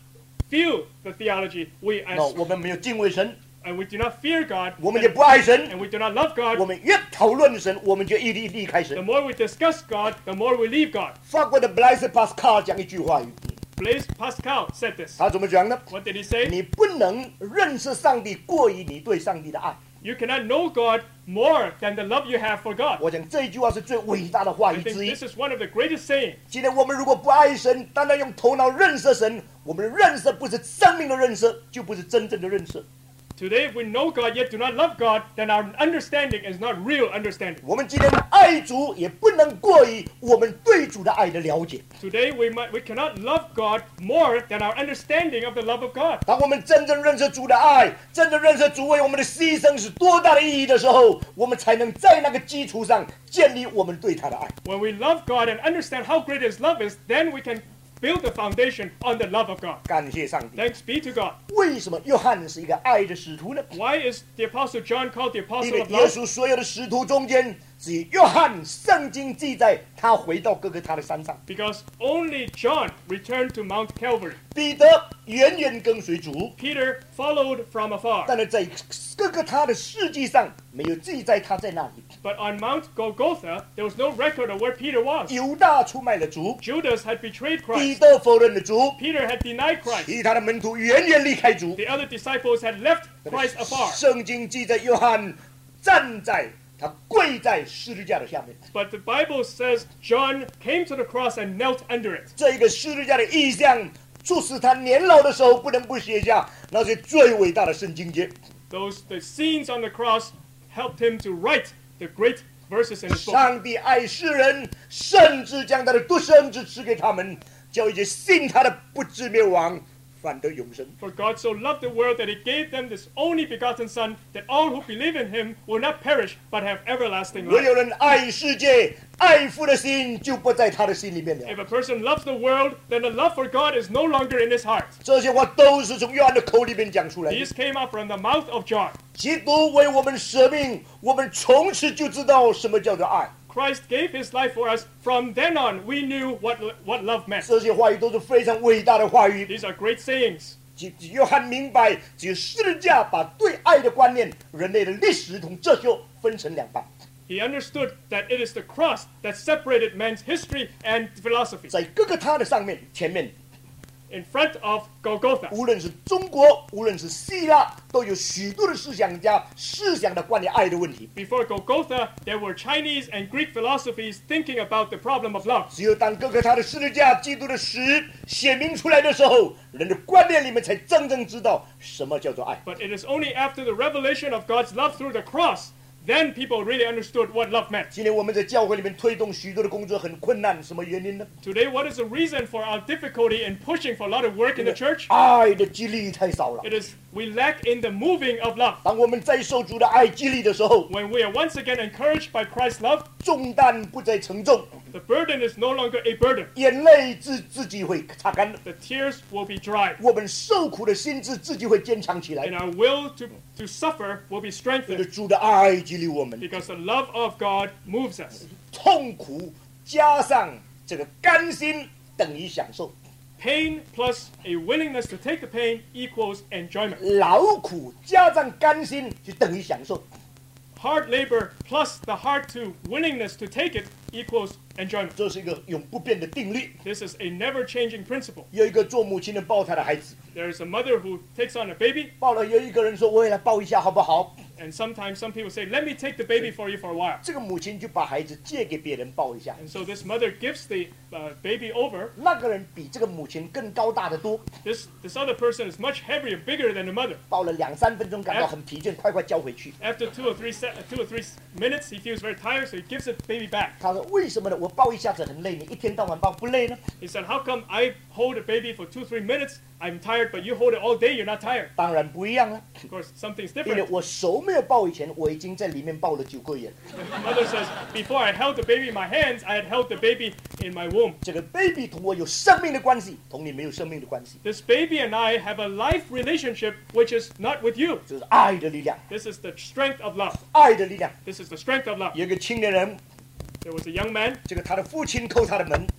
feel the theology. We as no, 我们没有敬畏神， and we do not fear God. 我们也不爱神， And we do not love 我 God. 们越讨论神，我们就一离离开 The 神。 more we discuss God, the more we leave God. 法国的 Blaise Pascal 讲一句话语， Blaise Pascal said this. 他怎么讲呢？ What did he say? 你不能认识上帝过于你对上帝的爱。 You cannot know God more than the love you have for God. 我讲这一句话是最伟大的话 I 语 think 之一。 this is one of the greatest sayings. 今天我们如果不爱神，单单用头脑认识神，我们的认识不是生命的认识，就不是真正的认识。 Today, if we know God yet do not love God, then our understanding is not real understanding. 我们今天爱主，也不能过于我们对主的爱的了解。 Today, we might, we cannot love God more than our understanding of the love of God. 当我们真正认识主的爱，真正认识主为我们的牺牲是多大的意义的时候，我们才能在那个基础上建立我们对他的爱。 When we love God and understand how great His love is, then we can build the foundation on the love of God. 感谢上帝。 Thanks be to God. 为什么约翰是一个爱的使徒呢？ Why is the Apostle John called the 因 Apostle 为 of 耶 love? 稣所有的使徒中间，只有约翰圣经记载他回到哥哥他的山上。 Because only John returned to Mount Calvary. 彼得远远跟随主， Peter followed from afar. 但是在哥哥他的事迹上没有记载他在那里。 But on Mount Golgotha, there was no record of where Peter was. 犹大出卖了主， Judas had betrayed 彼 Christ. 得否认了主， Peter had denied Christ. 其他的门徒远远离开主。 The other disciples had left Christ afar. 圣经记载约翰站在他跪在十字架的下面， But the Bible says John came to the cross and knelt under it. 这个十字架的意象，促使他年老的时候不能不写下那些最伟大的圣经节。 Those the scenes on the cross helped him to write the great verses in his book. 上帝爱世人，甚至将他的独生子赐给他们，叫一切信他的不至灭亡，反得永生。 For God so loved the world that He gave them this only begotten Son, that all who believe in Him will not perish but have everlasting 若 life. 有人爱世界，爱父的心就不在他的心里面了。 If a person loves the world, then the love for God is no longer in his heart. 这些话都是从约翰的口里面讲出来的。 These came out from the mouth of John. 基督为我们舍命，我们从此就知道什么叫做爱。 Christ gave His life for us. From then on, we knew what, what love meant. 这些话语都是非常伟大的话语。 These are great sayings. 约翰明白，只有十字架把对爱的观念、人类的历史同哲学分成两半。 He understood that it is the cross that separated man's history and philosophy. 在各个他的上面、前面， In front of Golgotha, 无论是中国，无论是希腊，都有许多的思想家思想的关于爱的问题。 before Golgotha, there were Chinese and Greek philosophies thinking about the problem of love. 只有当各个他的十字架、基督的死显明出来的时候，人的观念里面才真正知道什么叫做爱。 But it is only after the revelation of God's love through the cross, then people really understood what love meant. 今天我们在教会里面推动许多的工作很困难，什么原因呢？ Today, what is the reason for our difficulty in pushing for a lot of work in the church? 爱的激励太少了。 It is we lack in the moving of love. 当我们再受主的爱激励的时候， When we are once again encouraged by Christ's love, 重担不再沉重， the burden is no longer a burden. 眼泪自自己会擦干， The tears will be dried, 我们受苦的心智自己会坚强起来 and。our will to, to suffer will be 这 strengthened 个主的爱激励我们， because the love of God moves us. 痛苦加上这个甘心等于享受， Pain plus a willingness to take the pain equals enjoyment. 劳苦加上甘心就等于享受。 Hard labor plus the heart to willingness to take it equals enjoyment. 这是一个永不变的定律。 This is a never-changing principle. 有一个做母亲的抱他的孩子， There is a mother who takes on a baby, 抱了有一个人说：“我也来抱一下好不好 and sometimes some people say, let me take the baby for you for a while.？” 这个母亲就把孩子借给别人抱一下。 And so this mother gives the uh, baby over. 那个人比这个母亲更高大的多， This, this other person is much heavier, bigger than the mother. 抱了两三分钟，感到很疲倦，快快交回去。 After two or three se- two or three minutes, he feels very tired, so he gives the baby back. 他说：“为什么呢？我抱一下子很累，你一天到晚抱不累呢 He said, how come I hold a baby for two, three minutes, I'm tired, but you hold it all day, you're not tired?？” 当然不一样了， Of course, something's 因为 different. 我手没有抱以前，我已经在里面抱了九个月。 The mother says, before I held the baby in my hands, I had held the baby in my womb. 这个 baby 同我有生命的关系，同你没有生命的关系， This baby and I have a life relationship which is not with you. 这是爱的力量， This is the strength of love. 爱的力量。 This is the strength of love. 有一个青年人， There was a young man. 这个他的父亲叩他的门，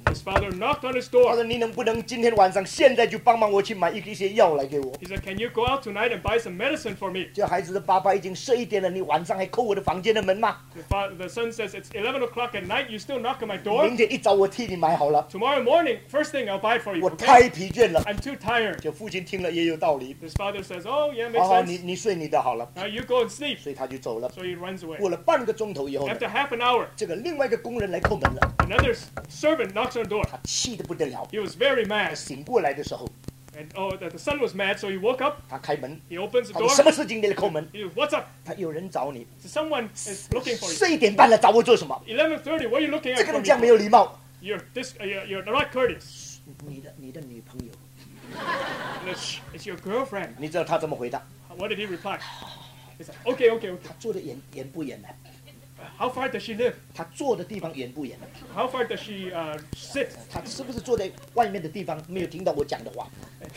His father knocked on his 他 door. 说：“你能不能今天晚上现在就帮忙我去买一一些药来给我 He said, "Can you go out tonight and buy some medicine for me?"？” 这孩子的爸爸已经十一点了，你晚上还扣我的房间的门吗？ The, fa- the son says, "It's eleven o'clock at night. You still knock on my door? 明天一早我替你买好了。 Tomorrow morning, first thing I'll buy it for you. 我 Okay? 太疲倦了。 I'm too tired." 这父亲听了也有道理， His father says, "Oh, yeah, makes 好好，你 sense. 你睡你的好了。 Now you go and sleep." 所以他就走了。 So he runs away. 过了半个钟头以后呢， After half an hour, 这个另外一个工人来叩门了， another s- servant knocks on the door. 他气得不得了。 He was very mad. 醒过来的时候， And oh, the, the son was mad, so he woke up. 他开门， He opens the 他说：“什 door. 么事情你来叩门 He goes, "What's up?" 他有人找你， So someone is looking for you. 十一点半了，找我做什么？ eleven thirty, what are you looking 这 at 个 for 人 me 这样没 for? 有礼貌。 You're, this, uh, you're, you're not courteous. 你的你的女朋友， And It's, it's your girlfriend. 你知道他怎么回答？ What did he reply? He said, "Okay, okay, okay. 他坐的远远不远呢？ How far does she live? 他坐的地方远不远呢？ How far does she uh, sit? 他是不是坐在外面的地方没有听到我讲的话？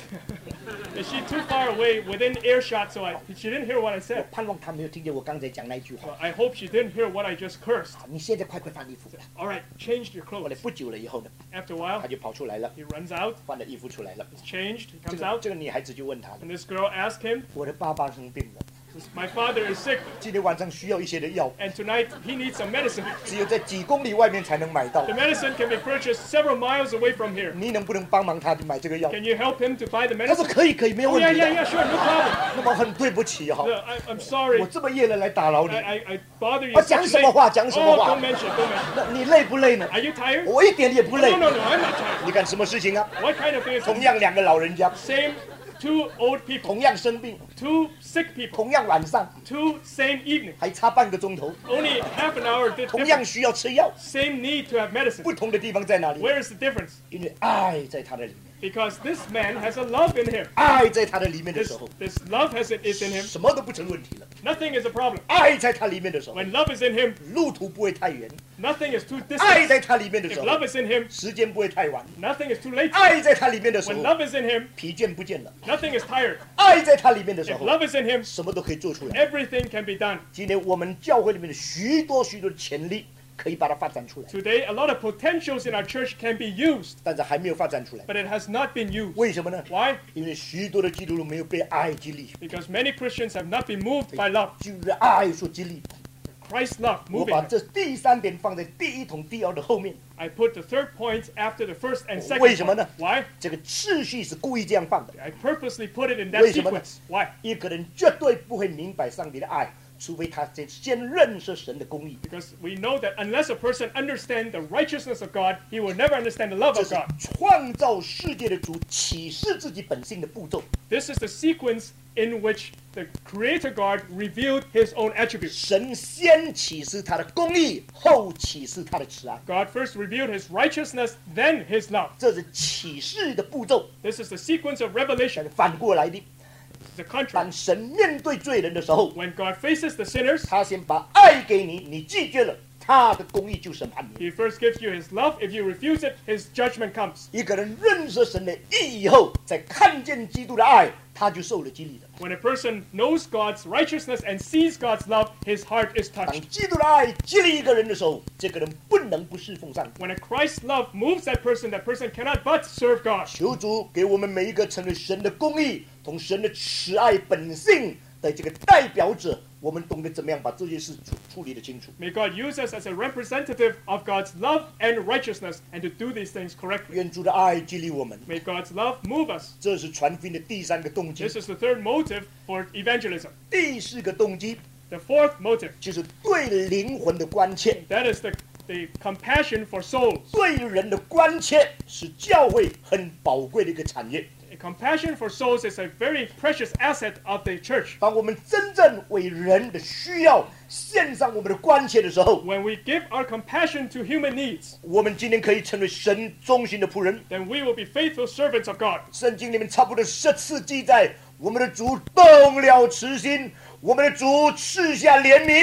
Is she too far away within earshot so I, she didn't hear what I 我 said? 盼望他没有听见我刚才讲那一句话 Well,。I hope she didn't hear what I just cursed. 你现在快快换衣服。 All right, change your 后来 clothes. 不久了以后呢， After a while, 他就跑出来了， he runs out, 换了衣服出来了。 he's changed, he 这 comes 个 out, 这个女孩子就问他了 and this girl asked him, 我的爸爸生病了， "My father is sick, 今天晚上需要一些的药， and tonight he needs some medicine. 只有在几公里外面才能买到 The。medicine can be purchased several miles away from here. 你能不能帮忙他买这个药？ Can you help him to buy the 他说 medicine?" 可以，可以，没有 Oh, 问 yeah, 题 yeah, 的。 yeah, sure, no problem. 那么很对不起哈， No, I, I'm sorry. 我这么夜了来打扰你 I,。I, I bother you. 我 such 讲什 late. 么话？讲什么 Oh, 话 don't？mention, don't mention. 那你累不累呢？ Are you tired? 我一点也不累 No,。no, no, I'm not tired. 你干什么事情啊？ What kind of thing 同 is 样两个老人家， same two old people, 同样生病， two sick people, 同样晚上， two same evening, 还差半个钟头， only half an hour di- 同样 difference, 需要吃药。 same need to have medicine. 不同的地方在哪里？ Where is the difference? 因为爱在他的里面， Because this man has a love in him. 爱在他的里面的 This, 时候， this love has it is in him. 什么都不成问题了。 Nothing is a problem. 爱在他里面的时候， When love is in him, 路途不会太远； nothing is too 爱 distant. 在他里面的 If 时候， love is in him, 时间不会太晚； nothing is too late. 爱在他里面的时 When 候， love is in him, 疲倦不见了； nothing is tired. 爱在他里面的时 If 候， love is in him, 什么都可以做出来。 everything can be done. 今天我们教会里面的许多许多的潜力，可以把它发展出来， Today, a lot of potentials in our church can be used, 但是还没有发展出来。 but it has not been used. 为什么呢？ Why? 因为许多的基督徒没有被爱激励， Because many Christians have not been moved by love. 就是爱所激励。 Christ's love 我 moving 把 them. 这第三点放在第一同第二的后面， I put the third point after the first and 为 second 什么 point. 呢？ Why? 这个次序是故意这样放的。 I purposely put it in that 为什么呢？ sequence. Why? 一个人绝对不会明白上帝的爱，除非他先先认识神的公义。 Because we know that unless a person understands the righteousness of God, he will never understand the love 这 of 是 God. 创造世界的主启示自己本性的步骤。 This is the sequence in which the Creator God revealed his own attributes. 神先启示他的公义，后启示他的慈爱， God first revealed his righteousness, then his love. 这是启示的步骤。 This is the sequence of revelation. 反过来的， The contrary. 当神面对罪人的时候， When God faces the sinners, 他先把爱给你，你拒绝了，他的公义就审判你。 he first gives you his love. If you refuse it, his judgment comes. 一个人认识神的义以后，再看见基督的爱，他就受了激励的。 When a person knows God's righteousness and sees God's love, his heart is 当 touched. 基督的爱激励一个人的时候，这个人不能不侍奉上帝。 When a Christ's love moves that person, that person cannot but serve God. 求主给我们每一个成为神的公义同神的慈爱本性的这个代表者，我们懂得怎么样把这件事处处理得清楚。 May God use us as a representative of God's love and righteousness and to do these things correctly. 愿主的爱激励我们， May God's love move us. 这是传福音的第三个动机。 This is the third motive for evangelism. 第四个动机 The fourth motive, 就是对灵魂的关切。 that is the, the compassion for souls. 对人的关切是教会很宝贵的一个产业。 A compassion for souls is a very precious asset of the church. 当我们真正为人的需要献上我们的关切的时候， When we give our compassion to human needs, 我们今天可以成为神忠心的仆人。 then we will be faithful servants of God. 圣经里面差不多十次记载，我们的主动了慈心，我们的主赐下怜悯，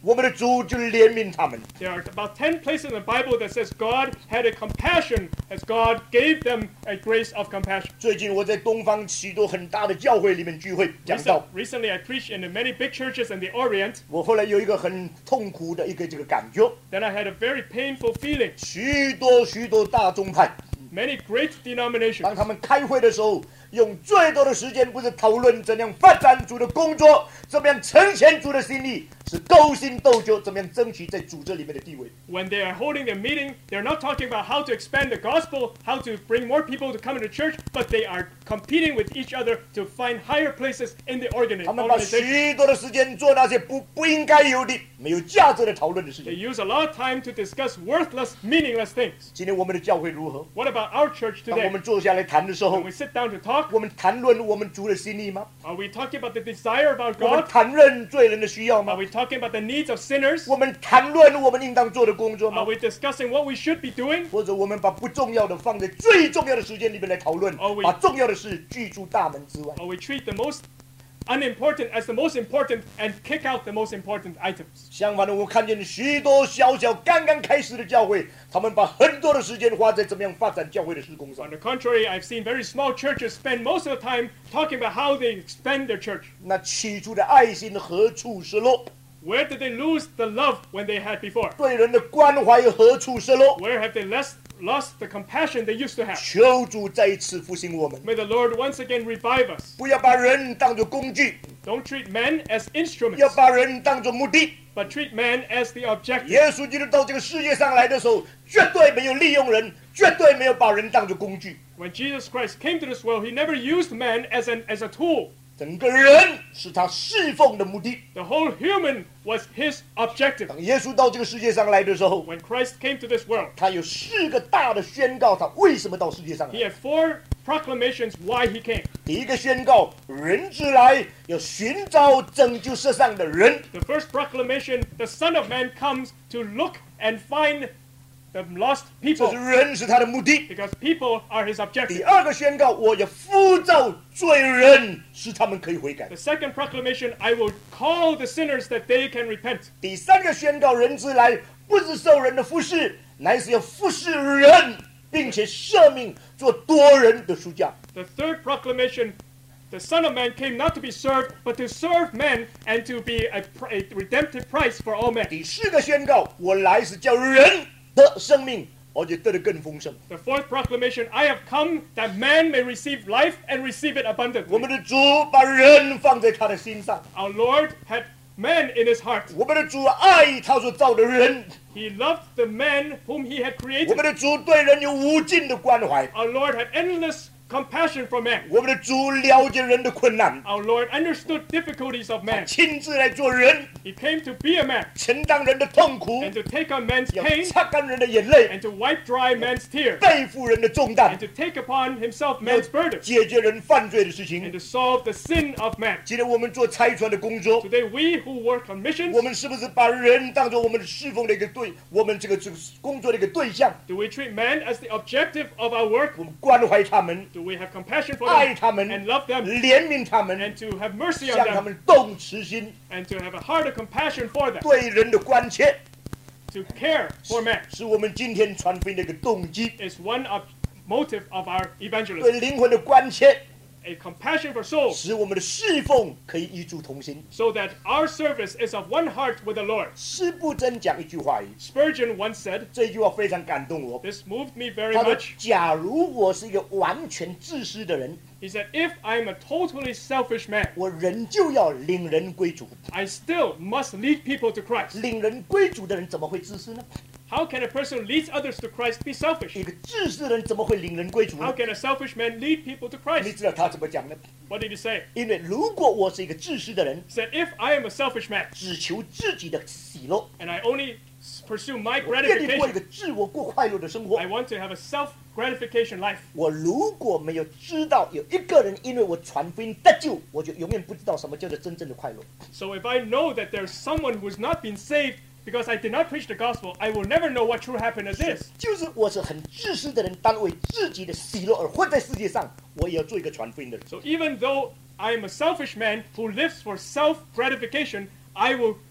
我们的主就怜悯他们。 There are about ten places in the Bible that says God had a compassion as God gave them a grace of compassion. 最近我在东方许多很大的教会里面聚会讲 Recent- 到， Recently, I preached in the many big churches in the Orient. 我后来有一个很痛苦的一个这个感觉， Then I had a very painful feeling. 许多许多大宗派， Many great denominations, 当他们开会的时候，用最多的时间不是讨论怎样发展主的工作，怎么样呈现主的心意，是勾心斗角，怎么样争取在主这里面的地位。 when they are holding their meeting, they're not talking about how to expand the gospel, how to bring more people to come into church, but they are competing with each other to find higher places in the organi- 他们把 organization. 许多的时间做那些不不应该有的、没有价值的讨论的事 They 情。 use a lot of time to discuss worthless, meaningless things. 今天我们的教会如何？ What about our church 当我 today? 们坐下来谈的时候 When，we sit down to talk, 我们谈论我们主的心意吗？ are we talking about the desire about 我们 God? 谈论罪人的需要 Are 吗？ we talking about the needs of sinners? 我们谈论我们应当做的工作 Are 吗？ we discussing what we should be doing? 或者我们把不重要的放在最重要的时间里面来讨论 Oh, we-， 把重要的事拒出大门之外？ Or we treat the most unimportant as the most important and kick out the most important items? 相反的，我看见许多小小刚刚开始的教会，他们把很多的时间花在怎么样发展教会的事工上 On。the contrary, I've seen very small churches spend most of the time talking about how they expand their church. 那起初的爱心何处失落？ Where did they lose the love when they had before? 对人的关怀何处失落？ Where have they less, lost the compassion they used to have? 求主再一次复兴我们， May the Lord once again revive us. 不要把人当作工具， Don't treat men as instruments, 要把人当作目的。 but treat man as the objective. 耶稣基督到这个世界上来的时候，绝对没有利用人，绝对没有把人当作工具。 When Jesus Christ came to this world, he never used man as, an, as a tool. 整个人是他侍奉的目的。 The whole human was his objective. 当耶稣到这个世界上来的时候， When Christ came to this world, 他有四个大的宣告，他为什么到世界上 he 来？ had four proclamations why he came. 第一个宣告，人之来要寻找拯救世上的人。 The first proclamation, the Son of Man comes to look and find the lost 这 people, 是人是他的目的。 because people are his 第 objective. 二个宣告，我要呼召罪人，使他们可以悔改。 The second proclamation, I will call the sinners that they can repent. 第三个宣告，人之来不是受人的服侍，乃是要服侍人，并且舍命做多人的赎价。 The third proclamation, the Son of Man came not to be served, but to serve men and to be a, pr- a redemptive price for all men. 第四个宣告，我来是叫人得生命，而且得的更丰盛。 The fourth proclamation, I have come that man may receive life and receive it 我 abundantly. 们的主把人放在他的心上， Our Lord had man in his heart. 我们的主爱他所造的人， He loved the man whom he had 我 created. 们的主对人有无尽的关怀， Our Lord had endless compassion for man. 我们的主了解人的困难， Our Lord understood difficulties of 他 man. 亲自来做人， He came to be a man 承担人的痛苦， and to take on man's 要 pain 擦干人的眼泪， and to wipe dry man's tears 背负人的重 and 担， to take upon himself 要 man's burden 解决人犯罪的事 and 情。 to solve the sin of man. 今天我们做差传的工作， Today we who work on 我 missions, 们是不是把人当作我们侍奉的一个对，我们这个这个工作的一个对象？ do we treat man as the objective of our work? 我们关怀他们， Do we have compassion for 爱 them 他们， and love them 怜悯他们， and to have mercy on 向他 them 们动慈心， and to have a heart of compassion for them, 对人的关切， to care for man 是我们今天传福音的一个动机。 is one of motive of our 对 evangelism. 灵魂的关切， A compassion for souls 使我们的侍奉可以与主同行。 so that our service is of one heart with the Lord. 施布真讲一句话语， Spurgeon once said, 这一句话非常感动我。 this moved me very 他说 much.：“ 假如我是一个完全自私的人， He said, if I'm a totally selfish man, 我仍旧要领人归主。 I still must lead people to Christ. 领人归主的人怎么会自私呢？ How can a person who leads others to Christ be 一 selfish? 个自私的人怎么会领人归主 How 呢？ can a selfish man lead people to 你 Christ? 知道他怎么讲呢？ What did he say? 因为如果我是一个自私的人， He said, if I am a selfish man 只求自己的喜乐， and I only s- pursue my 我愿意过一 gratification, 个自我过快乐的生活 I。want to have a self-gratification life. 我如果没有知道有一个人因为我传福音得救，我就永远不知道什么叫做真正的快乐。 So if I know that there's someone who's not been saved because I did not preach the gospel, I will never know what true happiness is. 就是我是很自私的人，单为自己的喜乐而活在世界上，我也要做一个传福音的人。 So even though I am a selfish man who lives for self-gratification, I will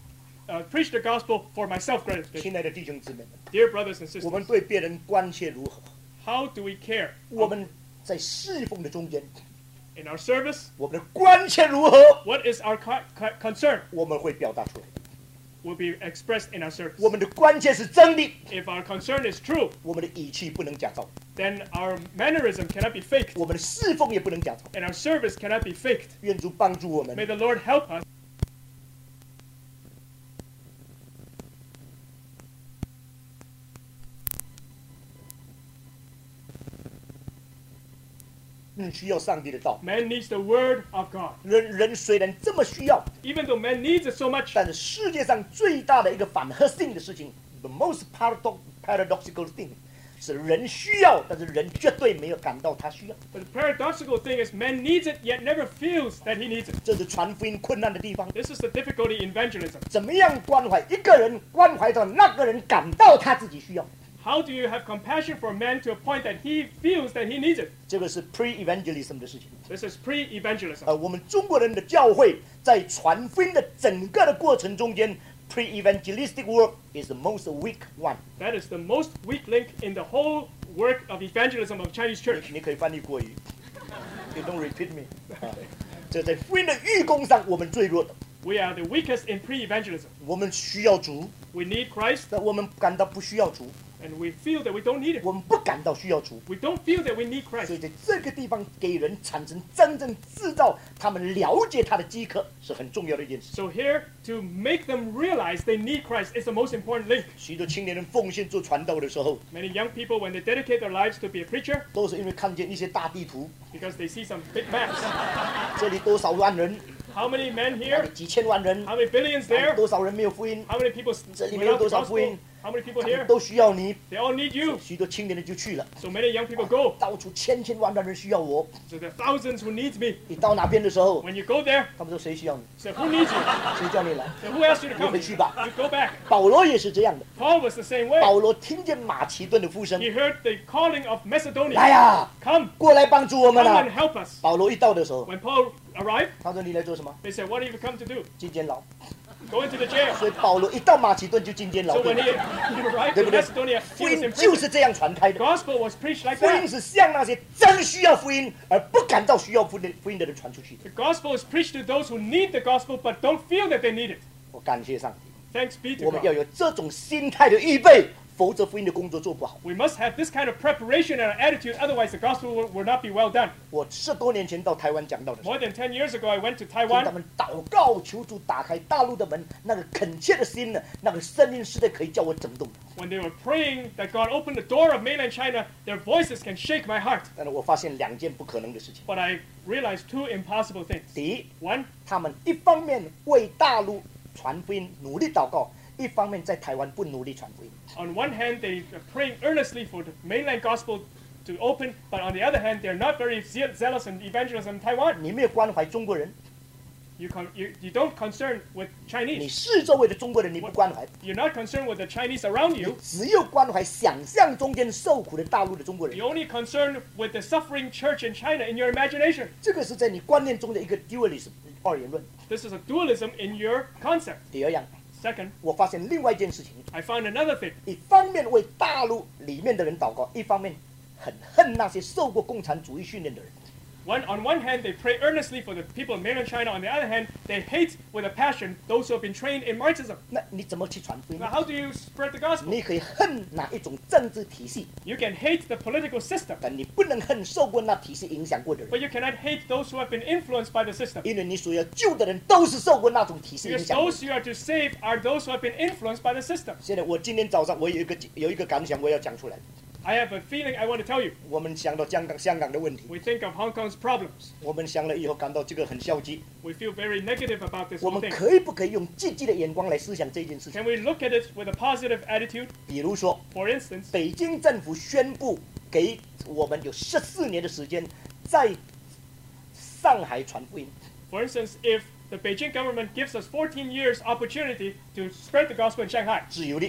uh, preach the gospel for my self-gratification. 亲爱的弟兄姊妹们， Dear brothers and 我们 sisters, 对别人关切如何？ how do we care 我们在侍奉的中间， in our service? 我们的关切如何？ What is our co- co- concern? 我们会表达出来。 Will be expressed in our service. 我们的关切是真的， If our concern is true, 我们的语气不能假造， then our mannerism cannot be faked, 我们的侍奉也不能假造。 and our service cannot be faked. 愿主帮助我们 May。the Lord help us. 嗯，需要上帝的道。 Man needs the word of God. 人人虽然这么需要， Even though man needs it so much, 但是世界上最大的一个反核性的事情 ，the most paradox paradoxical thing， 是人需要，但是人绝对没有感到他需要。 but the paradoxical thing is man needs it yet never feels that he needs it. 这是传福音困难的地方。 This is the difficulty in evangelism. 怎么样关怀一个人，关怀到那个人感到他自己需要？ How do you have compassion for man to a point that he feels that he needs it? 这个是 pre-evangelism 的事情。 This is pre-evangelism. 呃，我们中国人的教会在传福音的整个的过程中间 ，pre-evangelistic work is the most weak one。 That is the most weak link in the whole work of evangelism of Chinese 你 church. 你可以翻译国语 ，You don't repeat me 啊。这在福音的预功上，我们最弱的， We are the weakest in pre-evangelism. 我们需要主， We need Christ, 但我们感到不需要主， and we feel that we don't need it. 我们不感到需要主。 We don't feel that we need 所 Christ. 以在这个地方给人产生真正制造他们了解他的饥渴是很重要的一件事。 So here, to make them realize they need Christ is the most important link. 许多青年人奉献做传道的时候， Many young people, when they dedicate their lives to be a preacher, 都是因为看见一些大地图， because they see some big maps. 这里多少万人， How many men 那里 here? 几千万人， How many billions 那里 there? 多少人没有福音， How many people 这里面有 without 多 the 少福音 gospel?？How many people 他 here? 们都需要你。 They all need you. 许多青年人就去了， So many young people go. 到处千千万万人需要我。 So there are thousands who needs me. 你到哪边的时候， When you go there, 他们说谁需要你？ so who needs you? 谁叫你来？ So who asked you to 你 come? 回去吧。 You go back. 保罗也是这样的。 Paul was the same way. 保罗听见马其顿的呼声， He heard the calling of 来 Macedonia. 呀， Come, 过来帮助我们 come 啊 and！help us. 保罗一到的时候， When Paul arrived, 他说你来做什么？ they said, what have you come to do? 进监牢。 Go into the jail. 所以保罗一到马其顿就进监牢， So 对 when 不 he, 对？ he arrived 对 in 不对？ Macedonia, 福 he was 音 in 就 prison. 是这样传开 The 的。 gospel was preached like 福音 that. 是向那些真需要福音而不感到需要福音福音的人传出去的。 The gospel is preached to those who need the gospel but don't feel that they need it. 我感谢上帝， Thanks be to 我们要 God. 有这种心态的预备，否则福音的工作做不好。 We must have this kind of preparation and attitude, otherwise the gospel will, will not be well done. 我十多年前到台湾讲道的时候， More than ten years ago, I went to 听他 Taiwan. 们祷告求主打开大陆的门，那个恳切的心呢，那个声音实在可以叫我震动。 When they were praying that God opened the door of mainland China, their voices can shake my heart. 但是我发现两件不可能的事情。 But I realized two impossible things. 第一， One, 他们一方面为大陆传福音努力祷告，一方面在台湾不努力传福音。 on one hand, they are praying earnestly for the mainland gospel to open, but on the other hand, they're not very ze- zealous in evangelism in Taiwan. 你没有关怀中国人， You, con- you, you don't concern with 你 Chinese. 四周围的中国人你不关怀， You're not concerned with the Chinese around 你 you. 只有关怀想象中间受苦的大陆的中国人。 You're only concerned with the suffering church in China in your imagination. 这个是在你观念中的一个 dualism 二元论。 This is a dualism in your concept. 第二样， Second, 我发现另外一件事情， I found another thing. 一方面为大陆里面的人祷告，一方面很恨那些受过共产主义训练的人。 One, on one hand, they pray earnestly for the people of mainland China. On the other hand, they hate with a passion those who have been trained in Marxism. 那你怎么去传福音 Now,？how do you spread the gospel? 你可以恨哪一种政治体系， You can hate the political system, 但你不能恨受过那体系影响过的人， but you cannot hate those who have been influenced by the system. 因为你所要救的人都是受过那种体系影 Because 响过的。 those you are to save are those who have been influenced by the system. 现在我今天早上我有一个有一个感想，我要讲出来。 I have a feeling I want to tell you. 我们想到香港香港的问题， We think of Hong Kong's problems. 我们想了以后感到这个很消极。 We feel very negative about this 我 whole 们 thing. 可以不可以用积极的眼光来思想这件事情？ Can we look at it with a positive attitude? 比如说， For instance, 北京政府宣布给我们有十四年的时间在上海传福音， for instance, if the Beijing government gives us fourteen years opportunity to spread the gospel in Shanghai, 自由的，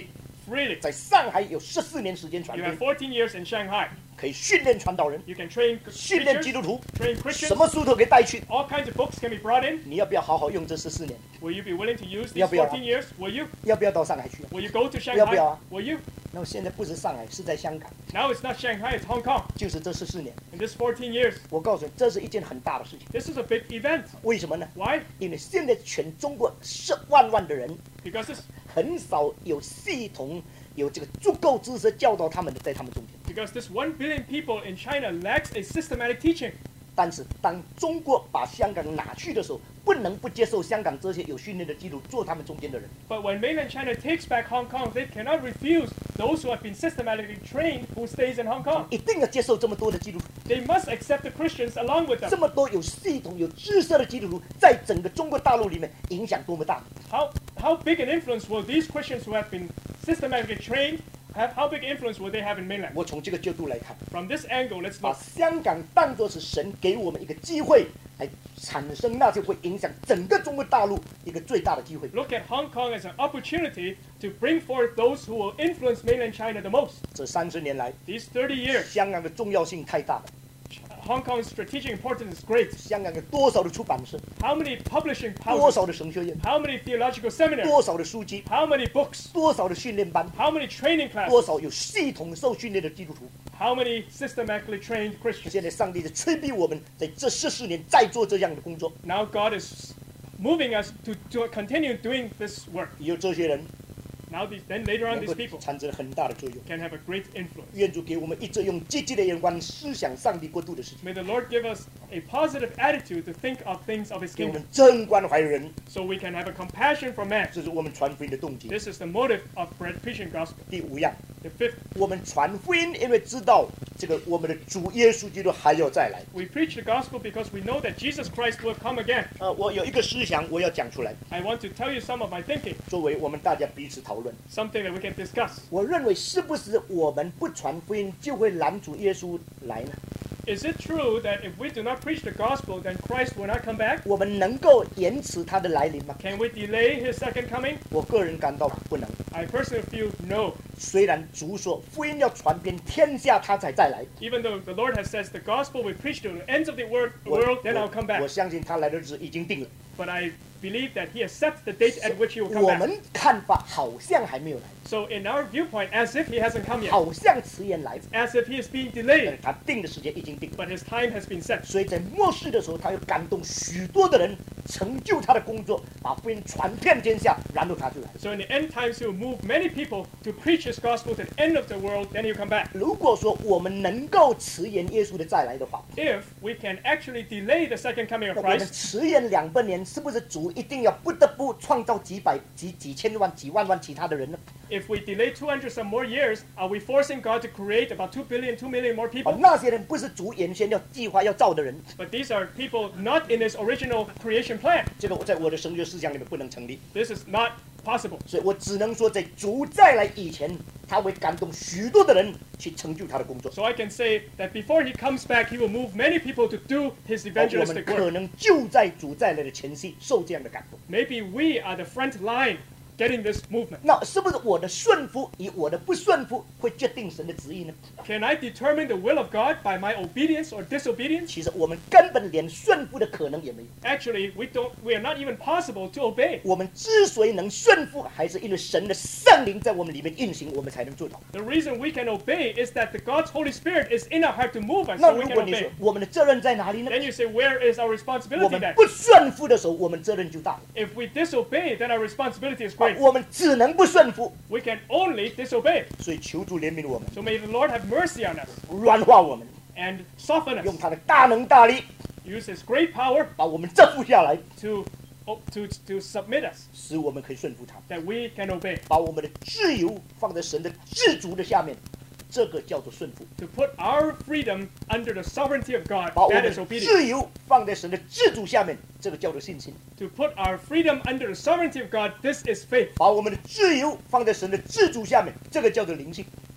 freely. 在上海有十四年时间传 You 福 have 音， fourteen years in Shanghai. 可以训练传道人， You can train 训练基 preachers, 督徒， train 什 Christians. 么书都可以带去。 All kinds of books can be brought in. 你要不要好好用这十四年？ Will you be willing to use these 要不要啊？ fourteen years? Will you? 要不要到上海去啊？ Will you go to 要不要 Shanghai? 啊？ Will you? 那么现在不是上海，是在香港， Now it's not Shanghai, it's Hong Kong. 就是这十四年。 In this fourteen years, 我告诉你，这是一件很大的事情。 this is a big event. 为什么呢？ Why? 因为现在全中国十万万的人， Because this, 很少有系统、有这个足够知识教导他们的，在他们中间。 because this one billion people in China lacks a systematic teaching. 但是当中国把香港拿去的时候，不能不接受香港这些有训练的基督做他们中间的人。 But when mainland China takes back Hong Kong, they cannot refuse those who have been systematically trained who stays in Hong Kong. 一定要接受这么多的基督徒， They must accept the Christians along with 这 them. 么多有系统、有知识的基督徒，在整个中国大陆里面影响多么大？ How, how big an influence will these Christians who have been systematically trained have? How big influence will they have in mainland? 我从这个角度来看， From this angle, let's 把 look. 香港当作是神给我们一个机会，来产生那就会影响整个中国大陆一个最大的机会。 Look at Hong Kong as an opportunity to bring forth those who will influence mainland China the most. 这三十年来， These thirty years, 香港的重要性太大了。 Hong Kong's strategic importance is great. 香港有多少的出版社， How many publishing 多 houses? 少的神学院， How many theological seminaries? 多少的书籍， How many books? 多少的训练班， How many training 多 classes? 少有系统受训练的基督徒。 How many systematically trained Christians? 现在上帝在催逼我们，在这十四年再做这样的工作。 Now God is moving us to, to continue doing this work. 有这些人 Now these, then later on 能 these 够 people 产生很大的作用。 can have a great influence. 愿主给我们一直用积极的眼光思想上帝国度的事情， May the Lord give us a positive attitude to think of things of His 给我 kingdom 们真关怀人， so we can have a compassion for man. 这是我们传福音的动机。 This is the motive of preaching gospel. 第五样， The fifth, 我们传福音，因为知道这个我们的主耶稣基督还要再来。 we preach the gospel because we know that Jesus Christ will come again. 呃，我有一个思想我要讲出来， I want to tell you some of my thinking, 作为我们大家彼此讨论。 something that we can discuss. 我认为是不是我们不传福音就会拦主耶稣来呢？ Is it true that if we do not preach the gospel, then Christ will not come back? 我们能够延迟他的来临吗？ Can we delay His second coming? 我个人感到不能。 I personally feel no. 虽然主说福音要传遍天下，他才再来。 Even though the Lord has said the gospel will preach to the ends of the wor- 我 world, then I'll come 我 back. 相信他来的日子已经定了。 But I believe that He has set the date at which He will come 我 back. 们看法好像还没有来， So in our viewpoint, as if He hasn't come yet, 好像迟延来， as if He is being 但 delayed, 是他定的时间已经定了。 but His time has been set. 所以在末世的时候，他要感动许多的人，成就他的工作，把福音传遍天下，然后他就来。 So in the end times, He will move many people to preach His gospel to the end of the world, then He'll come back. 如果说我们能够迟延耶稣的再来的话， If we can actually delay the second coming 那 of 我们 Christ, 迟延两百年，是不是主一定要不得不创造几百、几几千万、几万万其他的人呢？ if we delay two hundred some more years, are we forcing God to create about two billion, two million more 哦， people? 那些人不是主原先要计划要造的人， But these are people not in His original creation plan. 这个我在我的神学思想里面不能成立， This is not possible. 所以我只能说，在主再来以前，他会感动许多的人去成就他的工作。 So I can say that before He comes back, He will move many people to do His 哦我们 evangelistic 可 work. 能就在主再来的前夕受这样的感动。 Maybe we are the front line getting this movement. 那是不是我的顺服与我的不顺服会决定神的旨意呢？ Can I determine the will of God by my obedience or disobedience? 其实我们根本连顺服的可能也没有。 Actually, we don't. We are not even possible to obey. 我们之所以能顺服，还是因为神的圣灵在我们里面运行，我们才能做到。 The reason we can obey is that the God's Holy Spirit is in our heart to move us, 那 so we 如 can 果你说 obey. 我们的责任在哪里呢？ Then you say, where is our 我 responsibility 们 then? 不顺服的时候，我们责任就大了。 If we disobey, then our responsibility is 啊 great. 我们只能不顺服， We can only disobey. 所以求主怜悯我们， So may the Lord have mercy on us 软化我们， and soften 用 us. 他的大能大力 Use His great power 把我们征服下来， to, oh, to, to submit us, 使我们可以顺服他， that we can obey. 把我们的自由放在神的自主的下面，这个叫做顺服； To put our freedom under the sovereignty of God, 把我 that 们 is 的 obedience. 自由放在神的自主下面，这个叫做信心； To put our freedom under the sovereignty of God, this is faith. 把我们的自由放在神的自主下面，这个叫做灵性。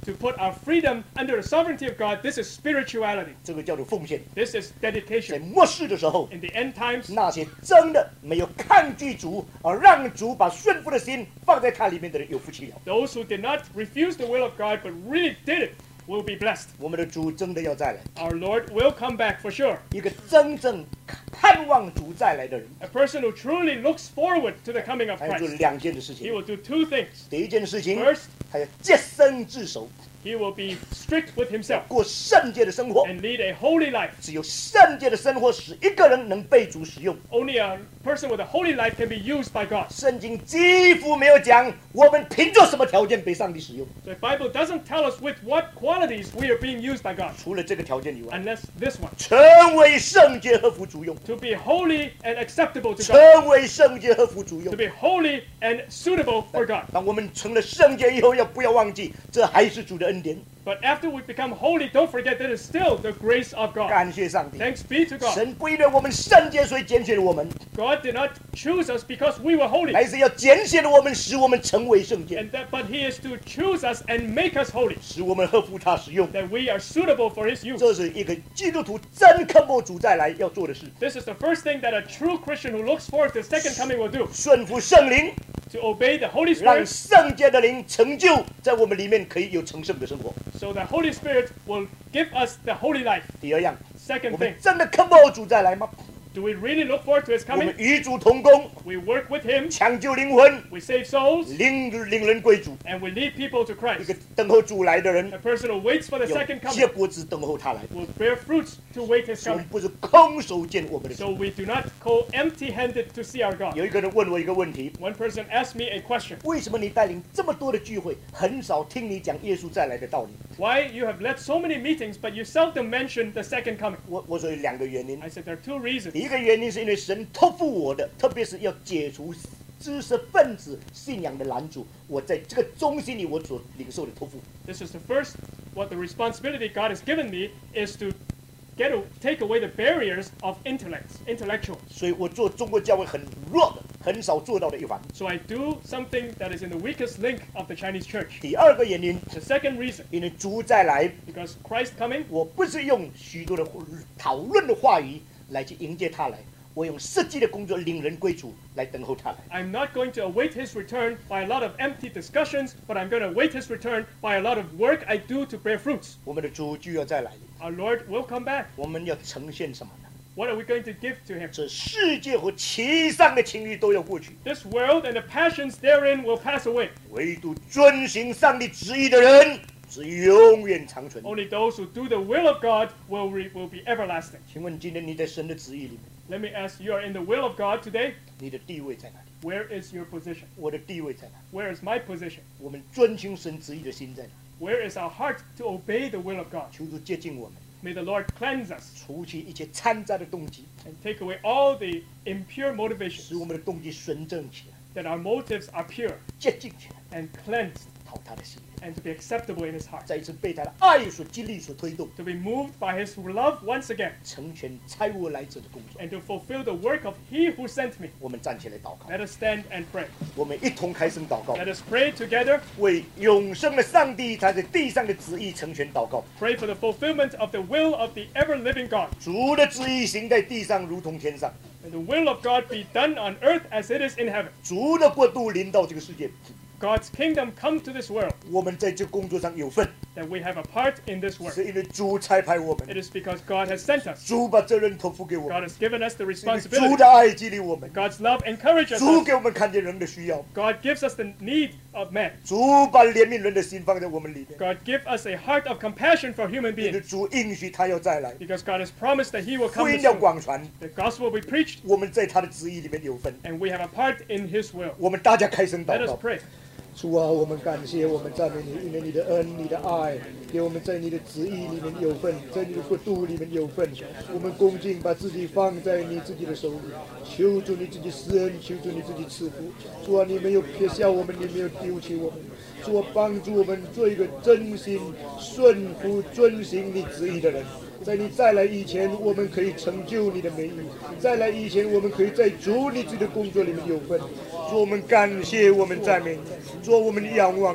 to put our freedom under the sovereignty of God, this is spirituality. 这个叫做奉献。 This is 在 dedication. 末世的时候， In the end times, 那些真的没有抗拒主，而让主把顺服的心放在他里面的人，有福气了。 those who did not refuse the will of God but really did it will be blessed. 我们的主真的要再来， Our Lord will come back for sure. 一个真正盼望主再来的人， A person who truly looks forward to the coming of 他要做 Christ, 两件的事 he 情。 will do two things. 第一件事情， First, 他要洁身自守， he will be strict with himself 过圣洁的生活。 and lead a holy life. 只有圣洁的生活使一个人能被主使用。 Only a person with a holy life can be used by God. 圣经几乎没有讲我们凭着什么条件被上帝使用， The Bible doesn't tell us with what qualities we are being used by God, 除了这个条件以外， unless this one. 成为圣洁合乎主用， To be holy and acceptable to God. 成为圣洁合乎主用 To。be holy and suitable for God. 当我们成了圣洁以后，要不要忘记，这还是主的恩典。 But after we become holy, don't forget that it's still the grace of God. 感谢上帝， Thanks be to God. 神不因为我们圣洁，所以拣选了我们， God did not choose us because we were holy, 乃是要拣选了我们，使我们成为圣洁， and that, but He is to choose us and make us holy, 使我们合乎他使用。 that we are suitable for His use. 这是一个基督徒真渴慕主再来要做的事， This is the first thing that a true Christian who looks forward to the second coming will do, 顺服圣灵， to obey the Holy 让 Spirit, 圣洁的灵成就在我们里面，可以有成圣的生活。 so the Holy Spirit will give us the holy life. 第二样， Second 我 thing, 们真的渴慕主再来吗？ do we really look forward to His 我们 coming? 与主同工， We work with Him, 抢救灵魂， we save souls, 领领人归主。 and we lead people to 一 Christ. 个等候主来的人， A person who waits for the 有 second 结 coming 果子等候他来。 will bear fruits to wait His 我们 coming. 不是空手见我们的主。 So we do not go empty-handed to see our God. 有一个人问我一个问题： One person asked me a question. 为什么你带领这么多的聚会，很少听你讲耶稣再来的道理？ Why you have led so many meetings, but you seldom mention the second coming? 我我说有两个原因。 I said there are two reasons. 第一个原因是因为神托付我的，特别是要解除知识分子信仰的拦阻。我在这个中心里，我所领受的托付。 This is the first, what the responsibility God has given me is to get to take away the barriers of intellects, intellectuals. 所以我做中国教会很弱的，很少做到的一环。 So I do something that is in the weakest link of the Chinese church. 第二个原因， The second reason, 因为主再来， because Christ coming, 我不是用许多的讨论的话语来去迎接他来，我用实际的工作领人归主来等候他来。 I'm not going to await His return by a lot of empty discussions, but I'm going to await His return by a lot of work I do to bear fruits. 我们的主就要再来了， Our Lord will come back. 我们要呈现什么呢？ What are we going to give to Him? 这世界和其上的情欲都要过去， This world and the passions therein will pass away. 唯独遵行上帝旨意的人是永远长存。 Only those who do the will of God will, re- will be everlasting. 请问今天你在神的旨意里面， Let me ask, you are in the will of God today? 你的地位在哪里？ Where is your position? 我的地位在哪里？ Where is my position? 我们遵行神旨意的心在哪里？ Where is our heart to obey the will of God? 求主接近我们， May the Lord cleanse us 除去一切掺杂的动机， and take away all the impure 使 motivations, 我们的动机纯正起来， that our motives are pure 洁净起来， and cleansed 讨他的心意， and to be acceptable in His heart. 再一次被他的爱所激励、所推动， To be moved by His love once again 成全差我来者的工作。 and to fulfill the work of He who sent me. 我们站起来祷告， Let us stand and pray. 我们一同开声祷告， Let us pray together. 为永生的上帝他在地上的旨意成全祷告。 Pray for the fulfillment of the will of the ever-living God. 主的旨意行在地上，如同天上； And the will of God be done on earth as it is in heaven. 主的国度临到这个世界， God's kingdom come to this world, 我们在这工作上有份， that we have a part in this work. 是因为主差派我 It 们， is because God has sent us. 主把责任托付给我 God 们， has given us the 主 responsibility. 的爱激励我们， God's love encourages 主 us. 给我们看见人的需要， God gives us the need of man. 主把怜悯人的心放在我们里面， God gives us a heart of compassion for human 因为 beings, 主应许他要再来， because God has promised that He will 福 come 音要 soon. 广传， The gospel will be preached, 我们在他的旨意里面有份， and we have a part in His will. 我们大家开声 Let 祷 us 告。 pray. 主啊，我们感谢，我们赞美你，因为你的恩、你的爱，给我们在你的旨意里面有份，在你的国度里面有份。我们恭敬把自己放在你自己的手里，求主你自己施恩，求主你自己赐福。主啊，你没有撇下我们，你没有丢弃我们。主啊，帮助我们做一个真心顺服、遵行你旨意的人。在你再来以前，我们可以成就你的美意；再来以前，我们可以在主你自己的工作里面有份。主，我们感谢，我们赞美你；主，我们仰望你；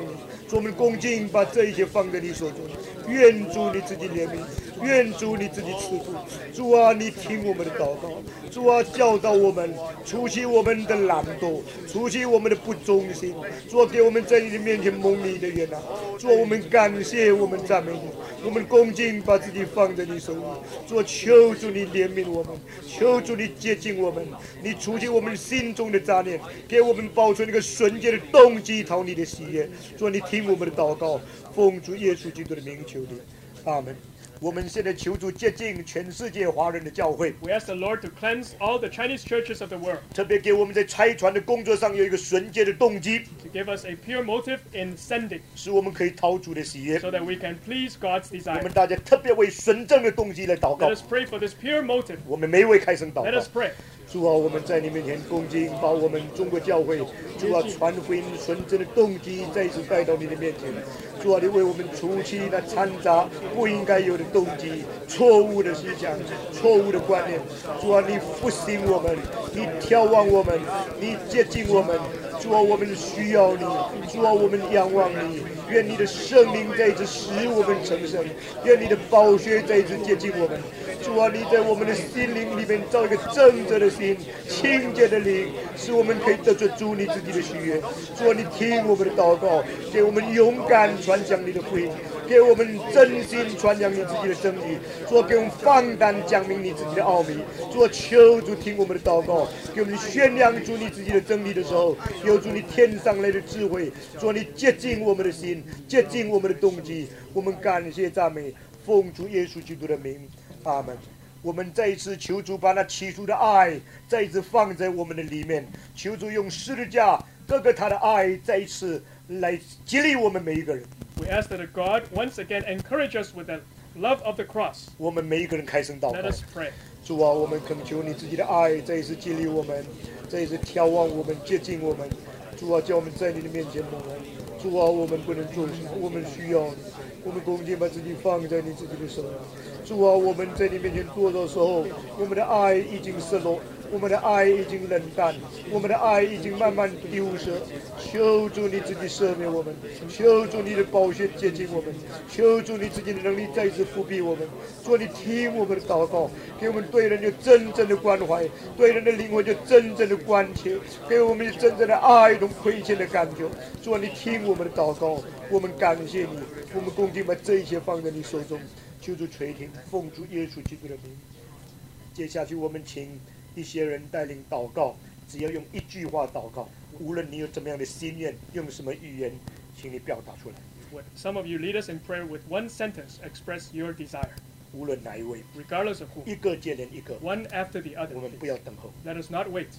主，我们恭敬把这一切放在你手中，愿主你自己怜悯，愿主你自己赐福。主啊，你听我们的祷告，主啊，教导我们，除去我们的懒惰，除去我们的不忠心。主啊，给我们在你的面前蒙你的悦纳。主啊，我们感谢，我们赞美你，我们恭敬把自己放在你手里。主啊，求主你怜悯我们，求主你接近我们，你除去我们心中的杂念，给我们保存那个纯洁的动机，讨你的喜悦。主啊，你听我们的祷告，奉主耶稣基督的名求你，阿门。我们现在求主接近全世界华人的教会。 We ask the Lord to cleanse all the Chinese churches of the world. 特别给我们在差传的工作上有一个纯洁的动机， To give us a pure motive in sending, 使我们可以讨主的喜悦。 so that we can please God's 我 desire. 们大家特别为纯正的动机来祷告 Let。us pray for this pure motive. 我们每一位开声祷 Let 告 us。pray. 主啊，我们在你面前恭敬，把我们中国教会主啊传福音纯正的动机再一次带到你的面前。主啊，你为我们除去那掺杂不应该有的动机、错误的思想、错误的观念。主啊，你复兴我们，你眺望我们，你接近我们。主啊，我们需要你，主啊，我们仰望你。愿你的圣灵再一次使我们成圣，愿你的宝血再一次接近我们。主啊，你在我们的心灵里面造一个正直的心、清洁的灵，使我们可以得着主你自己的喜悦。主啊，你听我们的祷告，给我们勇敢传讲你的福音，给我们真心传讲你自己的真理。主啊，给我们放胆讲明你自己的奥秘。主啊，求主听我们的祷告，给我们宣扬主你自己的真理的时候，有主你天上来的智慧。主啊，你接近我们的心，接近我们的动机。我们感谢赞美，奉主耶稣基督的名。阿门。我们再一次求主把那起初的爱再一次放在我们的里面，求主用十字架这个他的爱再一次来激励我们每一个人。 We ask that God once again encourage us with the love of the cross. 我们每一个人开声祷 Let 告。 us pray. 主啊，我们恳求你自己的爱再一次激励我们，再一次眺望我们，接近我们。主啊，叫我们在你的面前蒙恩。主啊，我们不能做什么，我们需要你。我们恭敬把自己放在你自己的手里。主啊，我们在你面前做的时候，我们的爱已经失落，我们的爱已经冷淡，我们的爱已经慢慢丢失。求主你自己赦免我们，求主你的宝血接近我们，求主你自己的能力再一次复辟我们。主，你听我们的祷告，给我们对人有真正的关怀，对人的灵魂有真正的关切，给我们有真正的爱，一种亏欠的感觉。主，你听我们的祷告，我们感谢你，我们恭敬把这一切放在你手中。求主垂听，奉主耶稣基督的名。接下去我们请一些人带领祷告，只要用一句话祷告，无论你有怎么样的心愿，用什么语言，请你表达出来。 Would some of you lead us in prayer with one sentence, express your desire, 无论哪一位， regardless of who, 一个接连一个， one after the other. 我们不要等候。 Let us not wait.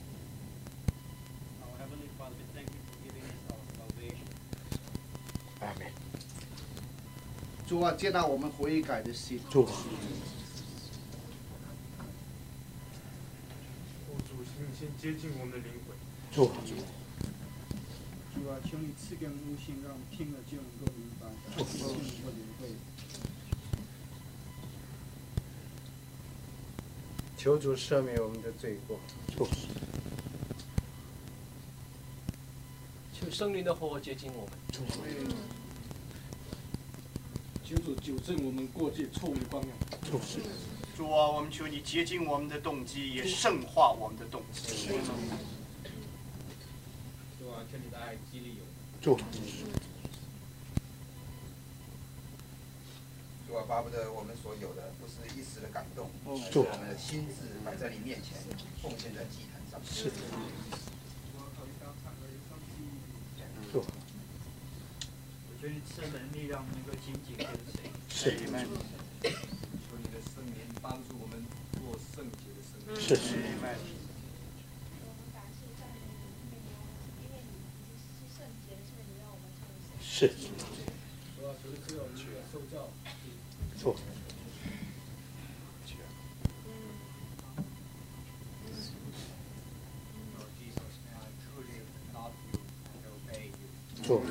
Our Heavenly Father, we thank you for giving us our salvation. 阿门。 主啊，接纳我们悔改的心。 主， 主，请你先接近我们的灵魂。 主， 主啊，求你赐给我们悟性，让我们听了就能够明白，就能够领会。 求主赦免我们的罪过。 主， 求圣灵的火接近我们。 主， 求主纠正我们过去错误的方向。 主是。 主啊，我们求你洁净我们的动机，也圣化我们的动机。 主啊，求你的爱激励我们。 主， 主啊，巴不得我们所有的不是一时的感动，而是主我们的心智摆在你面前，奉献在祭坛上。 是。主， 我求你赐能力，让我们能够紧紧跟随。 是。 求你的圣灵帮助我们过圣洁的生活。 是是。是。 主啊，求你赐我们的受教。 主。 主，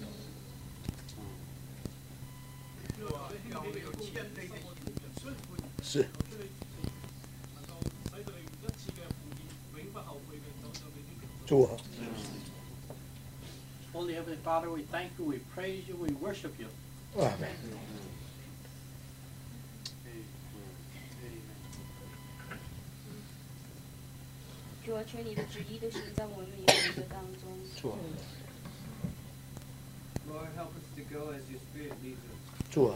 是。主啊， 我 Holy Heavenly Father, we thank you, we praise you, we worship you. 阿门。 主啊，求你的旨意都行在我们每一个当中。 主啊， Lord, help us to go as your Spirit leads us. 主啊，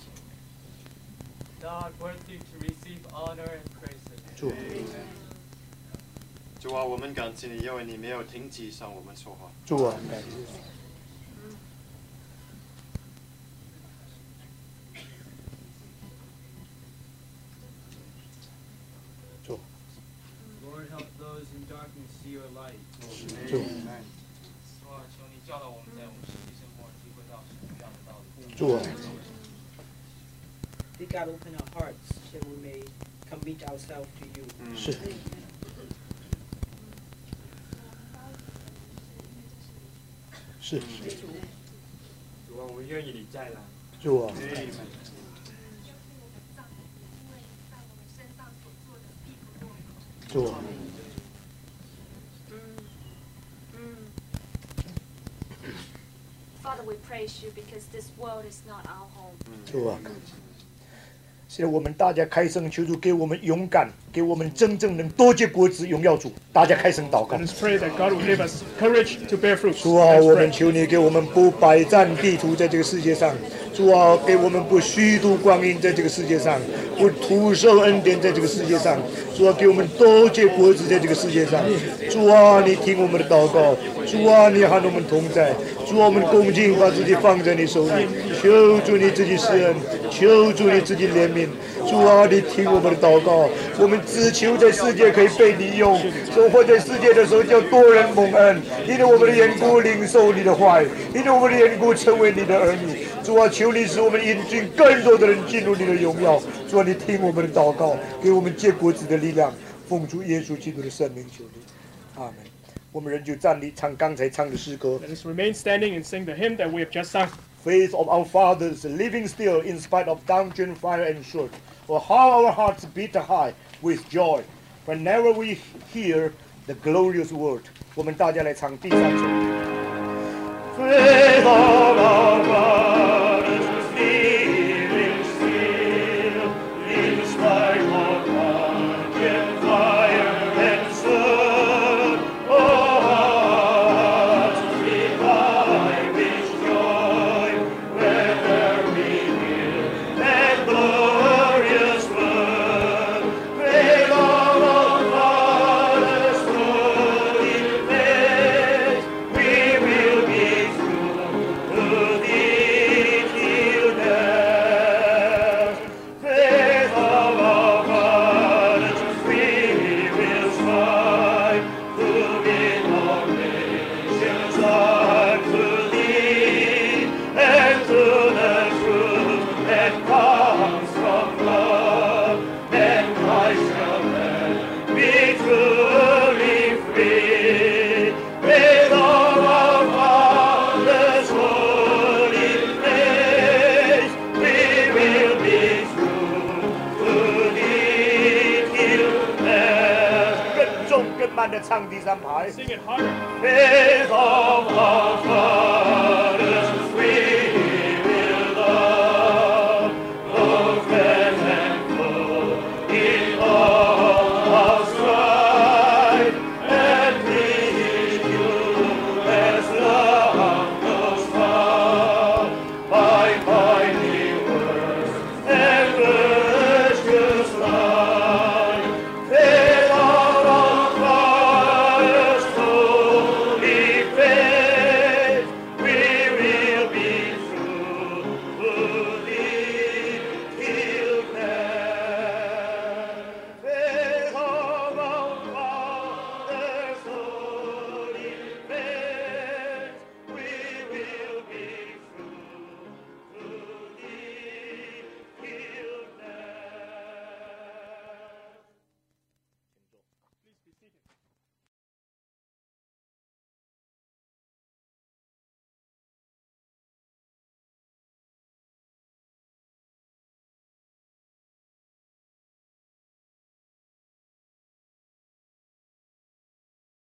God worthy to receive honor and praises. 主啊， 主啊，我们感谢你，因为你没有停止向我们说话。 主啊，感谢。主。 Lord, help those in darkness see your light. 主。 主啊，求你教导我们在我们实际生活体会到什么样的道理。 主啊。 May God open our hearts that we may commit ourselves to you. 是。 是。 主啊，我们愿意你再来。 主啊。主啊。 Father, we praise you because this world is not our home. 主啊，现在我们大家开声求主给我们勇敢，给我们真正能多结果子，荣耀主。大家开声祷告。 Let us pray that God will give us courage to bear fruit. 主啊，我们求你给我们不百战地图在这个世界上。主啊，给我们不虚度光阴在这个世界上，不徒受恩典在这个世界上。主啊，给我们多结果子在这个世界上。主啊，你听我们的祷告。主啊，你和我们同在。主啊，我们恭敬把自己放在你手里，求主你自己施恩，求主你自己怜悯。主啊，你听我们的祷告。我们只求在世界可以被你用，生活在世界的时候叫多人蒙恩，因为我们的缘故领受你的话语，因为我们的缘故成为你的儿女。主啊，求你使我们引进更多的人进入你的荣耀。主啊，你听我们的祷告，给我们结果子的力量。奉主耶稣基督的圣名求你，阿门。我们仍旧站立唱刚才唱的诗歌。 Let us remain standing and sing the hymn that we have just sung. Faith of our fathers, living still in spite of dungeon, fire, and sword. Oh, how our hearts beat high with joy whenever we hear the glorious word. 我们大家来唱第三首。Faith of our fathers, living still in spite of dungeon, fire, and sword. Oh, our hearts beat high with joy whenever we hear that glorious word. Faith of our fathers, holy faith, we will be true to thee till death. Faith of our fathers, we will strive to belong nations unto thee, and to the truth that comes from love, and Christ shall then be truly free. Faith of our fathers, holy faith, we will be true to thee till death. 更重更慢的唱第三排。 Sing it harder. Faith of our fathers, we